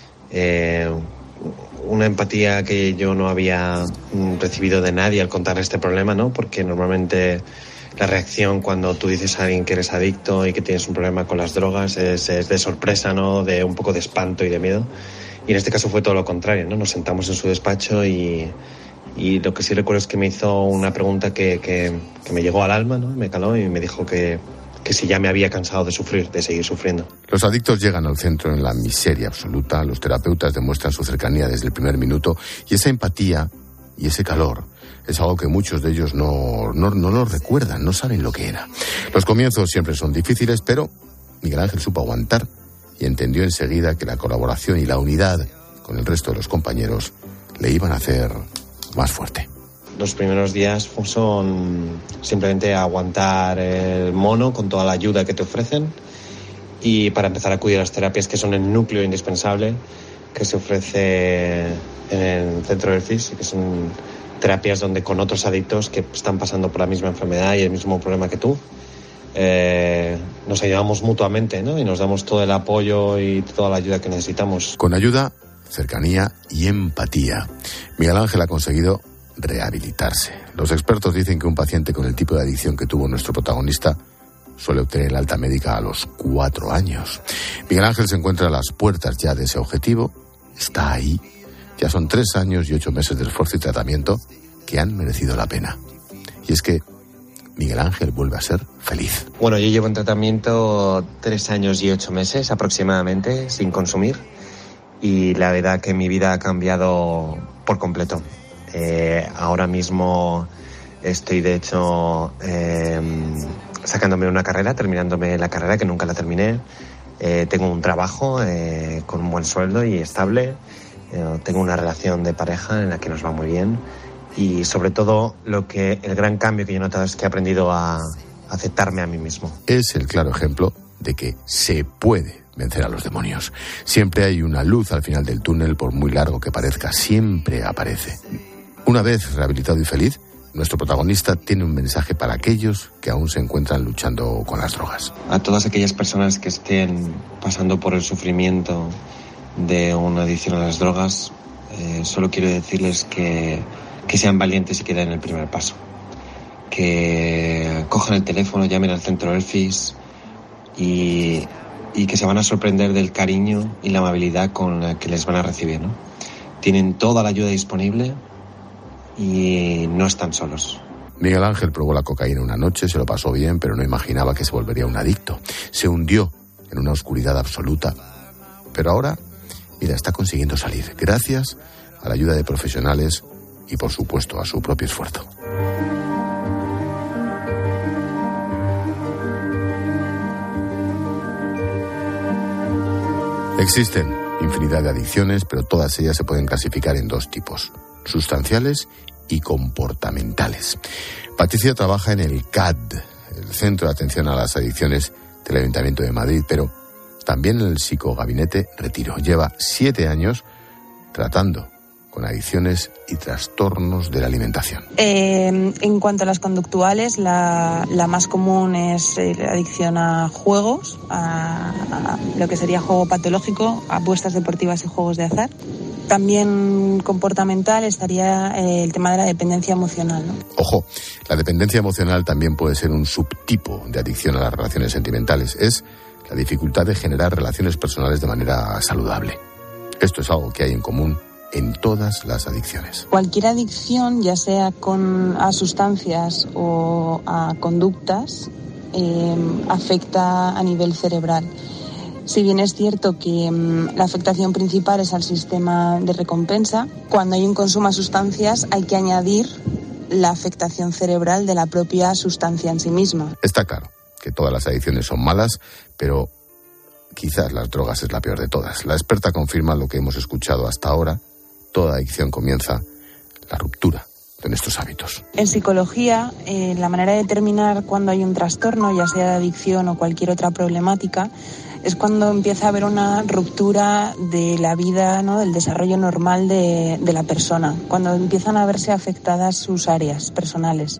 S14: una empatía que yo no había recibido de nadie al contar este problema, ¿no? Porque normalmente la reacción cuando tú dices a alguien que eres adicto y que tienes un problema con las drogas es de sorpresa, ¿no? De un poco de espanto y de miedo. Y en este caso fue todo lo contrario, ¿no? Nos sentamos en su despacho y lo que sí recuerdo es que me hizo una pregunta que me llegó al alma, ¿no? Me caló y me dijo que si ya me había cansado de sufrir, de seguir sufriendo.
S11: Los adictos llegan al centro en la miseria absoluta. Los terapeutas demuestran su cercanía desde el primer minuto, y esa empatía y ese calor es algo que muchos de ellos no lo recuerdan, no saben lo que era. Los comienzos siempre son difíciles, pero Miguel Ángel supo aguantar y entendió enseguida que la colaboración y la unidad con el resto de los compañeros, le iban a hacer más fuerte.
S14: Los primeros días son simplemente aguantar el mono con toda la ayuda que te ofrecen y para empezar a acudir a las terapias que son el núcleo indispensable que se ofrece en el centro del FIS, que son terapias donde con otros adictos que están pasando por la misma enfermedad y el mismo problema que tú, nos ayudamos mutuamente, ¿no? Y nos damos todo el apoyo y toda la ayuda que necesitamos.
S11: Con ayuda, cercanía y empatía, Miguel Ángel ha conseguido rehabilitarse. Los expertos dicen que un paciente con el tipo de adicción que tuvo nuestro protagonista suele obtener el alta médica a los 4 años. Miguel Ángel se encuentra a las puertas ya de ese objetivo, está ahí. Ya son 3 años y 8 meses de esfuerzo y tratamiento que han merecido la pena. Y es que Miguel Ángel vuelve a ser feliz.
S14: Bueno, yo llevo en tratamiento 3 años y 8 meses aproximadamente sin consumir y la verdad que mi vida ha cambiado por completo. Ahora mismo estoy de hecho sacándome una carrera, terminándome la carrera que nunca la terminé. Tengo un trabajo con un buen sueldo y estable. Tengo una relación de pareja en la que nos va muy bien. Y sobre todo el gran cambio que yo he notado es que he aprendido a aceptarme a mí mismo.
S11: Es el claro ejemplo de que se puede vencer a los demonios. Siempre hay una luz al final del túnel, por muy largo que parezca, siempre aparece. Una vez rehabilitado y feliz, nuestro protagonista tiene un mensaje para aquellos que aún se encuentran luchando con las drogas.
S14: A todas aquellas personas que estén pasando por el sufrimiento de una adicción a las drogas, solo quiero decirles que sean valientes y que den el primer paso. Que cojan el teléfono, llamen al centro del FIS y que se van a sorprender del cariño y la amabilidad con la que les van a recibir, ¿no? Tienen toda la ayuda disponible y no están solos.
S11: Miguel Ángel probó la cocaína una noche, se lo pasó bien, pero no imaginaba que se volvería un adicto. Se hundió en una oscuridad absoluta. Pero ahora, mira, está consiguiendo salir, gracias a la ayuda de profesionales y, por supuesto, a su propio esfuerzo. Existen infinidad de adicciones, pero todas ellas se pueden clasificar en 2 tipos: sustanciales y comportamentales. Patricia trabaja en el CAD, el Centro de Atención a las Adicciones del Ayuntamiento de Madrid, pero también en el Psicogabinete Retiro. Lleva 7 años tratando con adicciones y trastornos de la alimentación.
S4: En cuanto a las conductuales, la más común es la adicción a juegos, a lo que sería juego patológico, apuestas deportivas y juegos de azar. También comportamental estaría el tema de la dependencia emocional, ¿no?
S11: Ojo, la dependencia emocional también puede ser un subtipo de adicción a las relaciones sentimentales. Es la dificultad de generar relaciones personales de manera saludable. Esto es algo que hay en común en todas las adicciones.
S4: Cualquier adicción, ya sea a sustancias o a conductas, afecta a nivel cerebral. Si bien es cierto que la afectación principal es al sistema de recompensa, cuando hay un consumo de sustancias hay que añadir la afectación cerebral de la propia sustancia en sí misma.
S11: Está claro que todas las adicciones son malas, pero quizás las drogas es la peor de todas. La experta confirma lo que hemos escuchado hasta ahora. Toda adicción comienza la ruptura de nuestros hábitos.
S4: En psicología, la manera de determinar cuando hay un trastorno, ya sea de adicción o cualquier otra problemática, es cuando empieza a haber una ruptura de la vida, ¿no?, del desarrollo normal de la persona, cuando empiezan a verse afectadas sus áreas personales.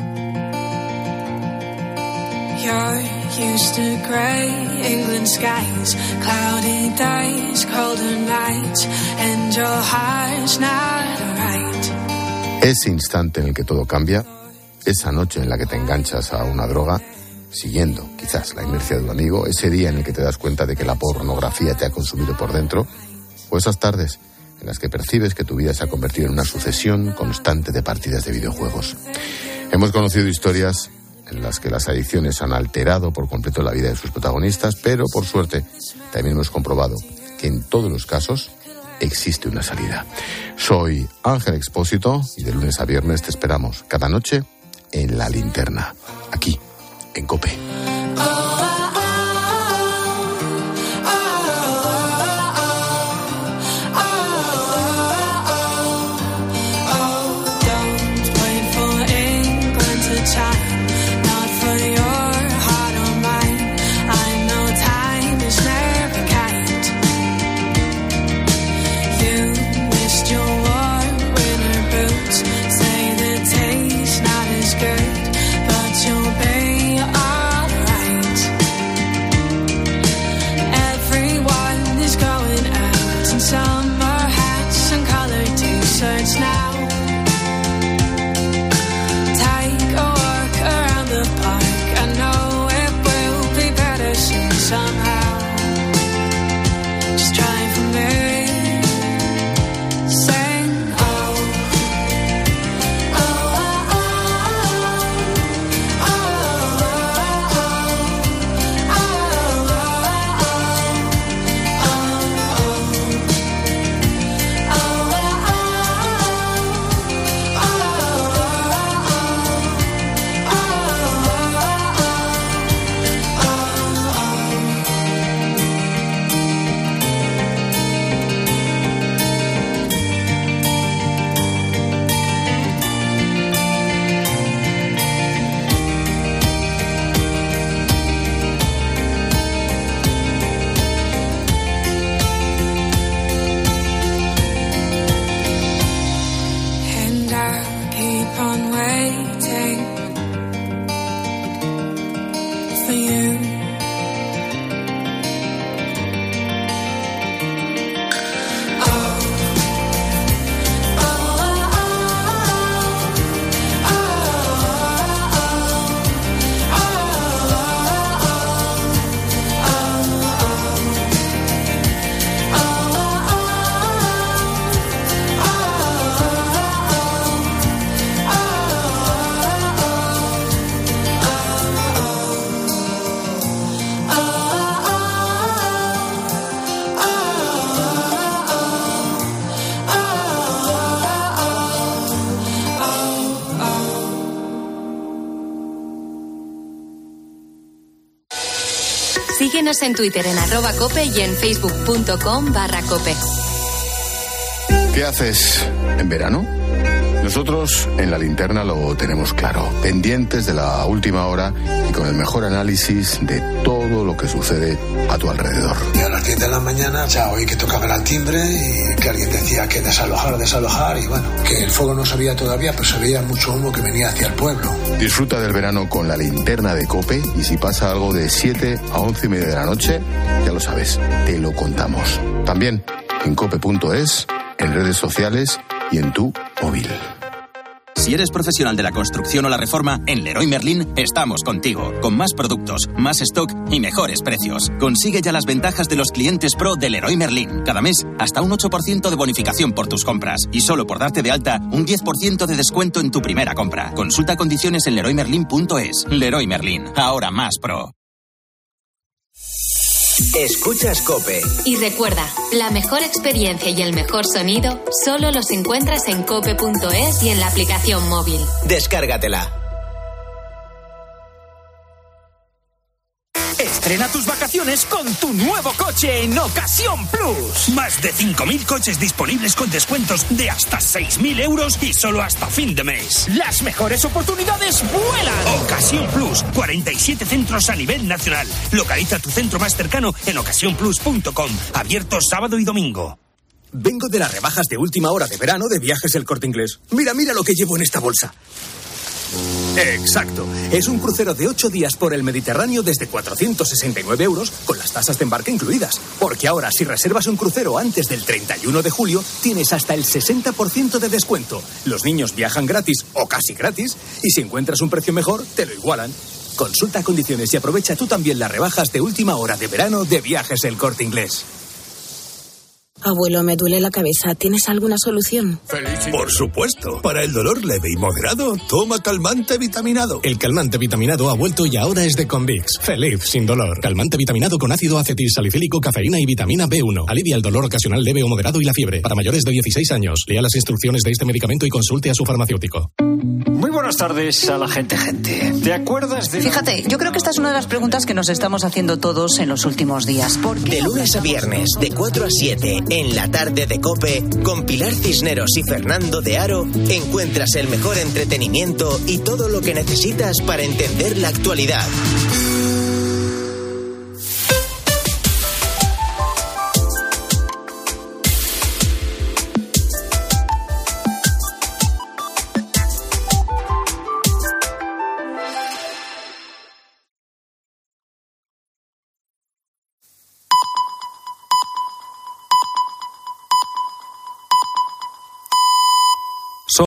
S22: You're used to grey England skies, cloudy days, colder nights, and your heart's not right.
S11: Ese instante en el que todo cambia, esa noche en la que te enganchas a una droga, siguiendo quizás la inercia de un amigo, ese día en el que te das cuenta de que la pornografía te ha consumido por dentro, o esas tardes en las que percibes que tu vida se ha convertido en una sucesión constante de partidas de videojuegos. Hemos conocido historias en las que las adicciones han alterado por completo la vida de sus protagonistas, pero por suerte también hemos comprobado que en todos los casos existe una salida. Soy Ángel Expósito y de lunes a viernes te esperamos cada noche en La Linterna, aquí en COPE.
S22: I'll keep on waiting for you.
S3: Síguenos en Twitter en @cope y en facebook.com/cope.
S11: ¿Qué haces en verano? Nosotros en La Linterna lo tenemos claro, pendientes de la última hora y con el mejor análisis de todo lo que sucede a tu alrededor.
S5: Y a las 10 de la mañana ya oí que tocaban al timbre y que alguien decía que desalojar y bueno, que el fuego no se veía todavía, pero se veía mucho humo que venía hacia el pueblo.
S11: Disfruta del verano con La Linterna de COPE y si pasa algo de 7 a 11:30 de la noche, ya lo sabes, te lo contamos. También en cope.es, en redes sociales y en tu móvil.
S6: Si eres profesional de la construcción o la reforma, en Leroy Merlin estamos contigo, con más productos, más stock y mejores precios. Consigue ya las ventajas de los clientes pro de Leroy Merlin. Cada mes, hasta un 8% de bonificación por tus compras. Y solo por darte de alta, un 10% de descuento en tu primera compra. Consulta condiciones en leroymerlin.es. Leroy Merlin, ahora más pro.
S2: Escuchas COPE.
S3: Y recuerda, la mejor experiencia y el mejor sonido solo los encuentras en cope.es y en la aplicación móvil.
S2: Descárgatela.
S23: Estrena tus vacaciones con tu nuevo coche en Ocasión Plus. Más de 5.000 coches disponibles con descuentos de hasta 6.000 euros y solo hasta fin de mes. Las mejores oportunidades vuelan. Ocasión Plus, 47 centros a nivel nacional. Localiza tu centro más cercano en ocasiónplus.com. Abierto sábado y domingo.
S24: Vengo de las rebajas de última hora de verano de Viajes El Corte Inglés. Mira lo que llevo en esta bolsa. Exacto. Es un crucero de 8 días por el Mediterráneo desde 469 euros con las tasas de embarque incluidas. Porque ahora, si reservas un crucero antes del 31 de julio, tienes hasta el 60% de descuento. Los niños viajan gratis o casi gratis y si encuentras un precio mejor, te lo igualan. Consulta condiciones y aprovecha tú también las rebajas de última hora de verano de Viajes El Corte Inglés.
S25: Abuelo, me duele la cabeza. ¿Tienes alguna solución?
S26: Por supuesto. Para el dolor leve y moderado, toma calmante vitaminado.
S27: El calmante vitaminado ha vuelto y ahora es de Convix. Feliz sin dolor. Calmante vitaminado con ácido acetilsalicílico, cafeína y vitamina B1. Alivia el dolor ocasional leve o moderado y la fiebre. Para mayores de 16 años. Lea las instrucciones de este medicamento y consulte a su farmacéutico.
S28: Muy buenas tardes a la gente. ¿Te acuerdas de...?
S29: Fíjate, yo creo que esta es una de las preguntas que nos estamos haciendo todos en los últimos días.
S2: De lunes a viernes, de 4 a 7, en la tarde de COPE, con Pilar Cisneros y Fernando de Aro, encuentras el mejor entretenimiento y todo lo que necesitas para entender la actualidad.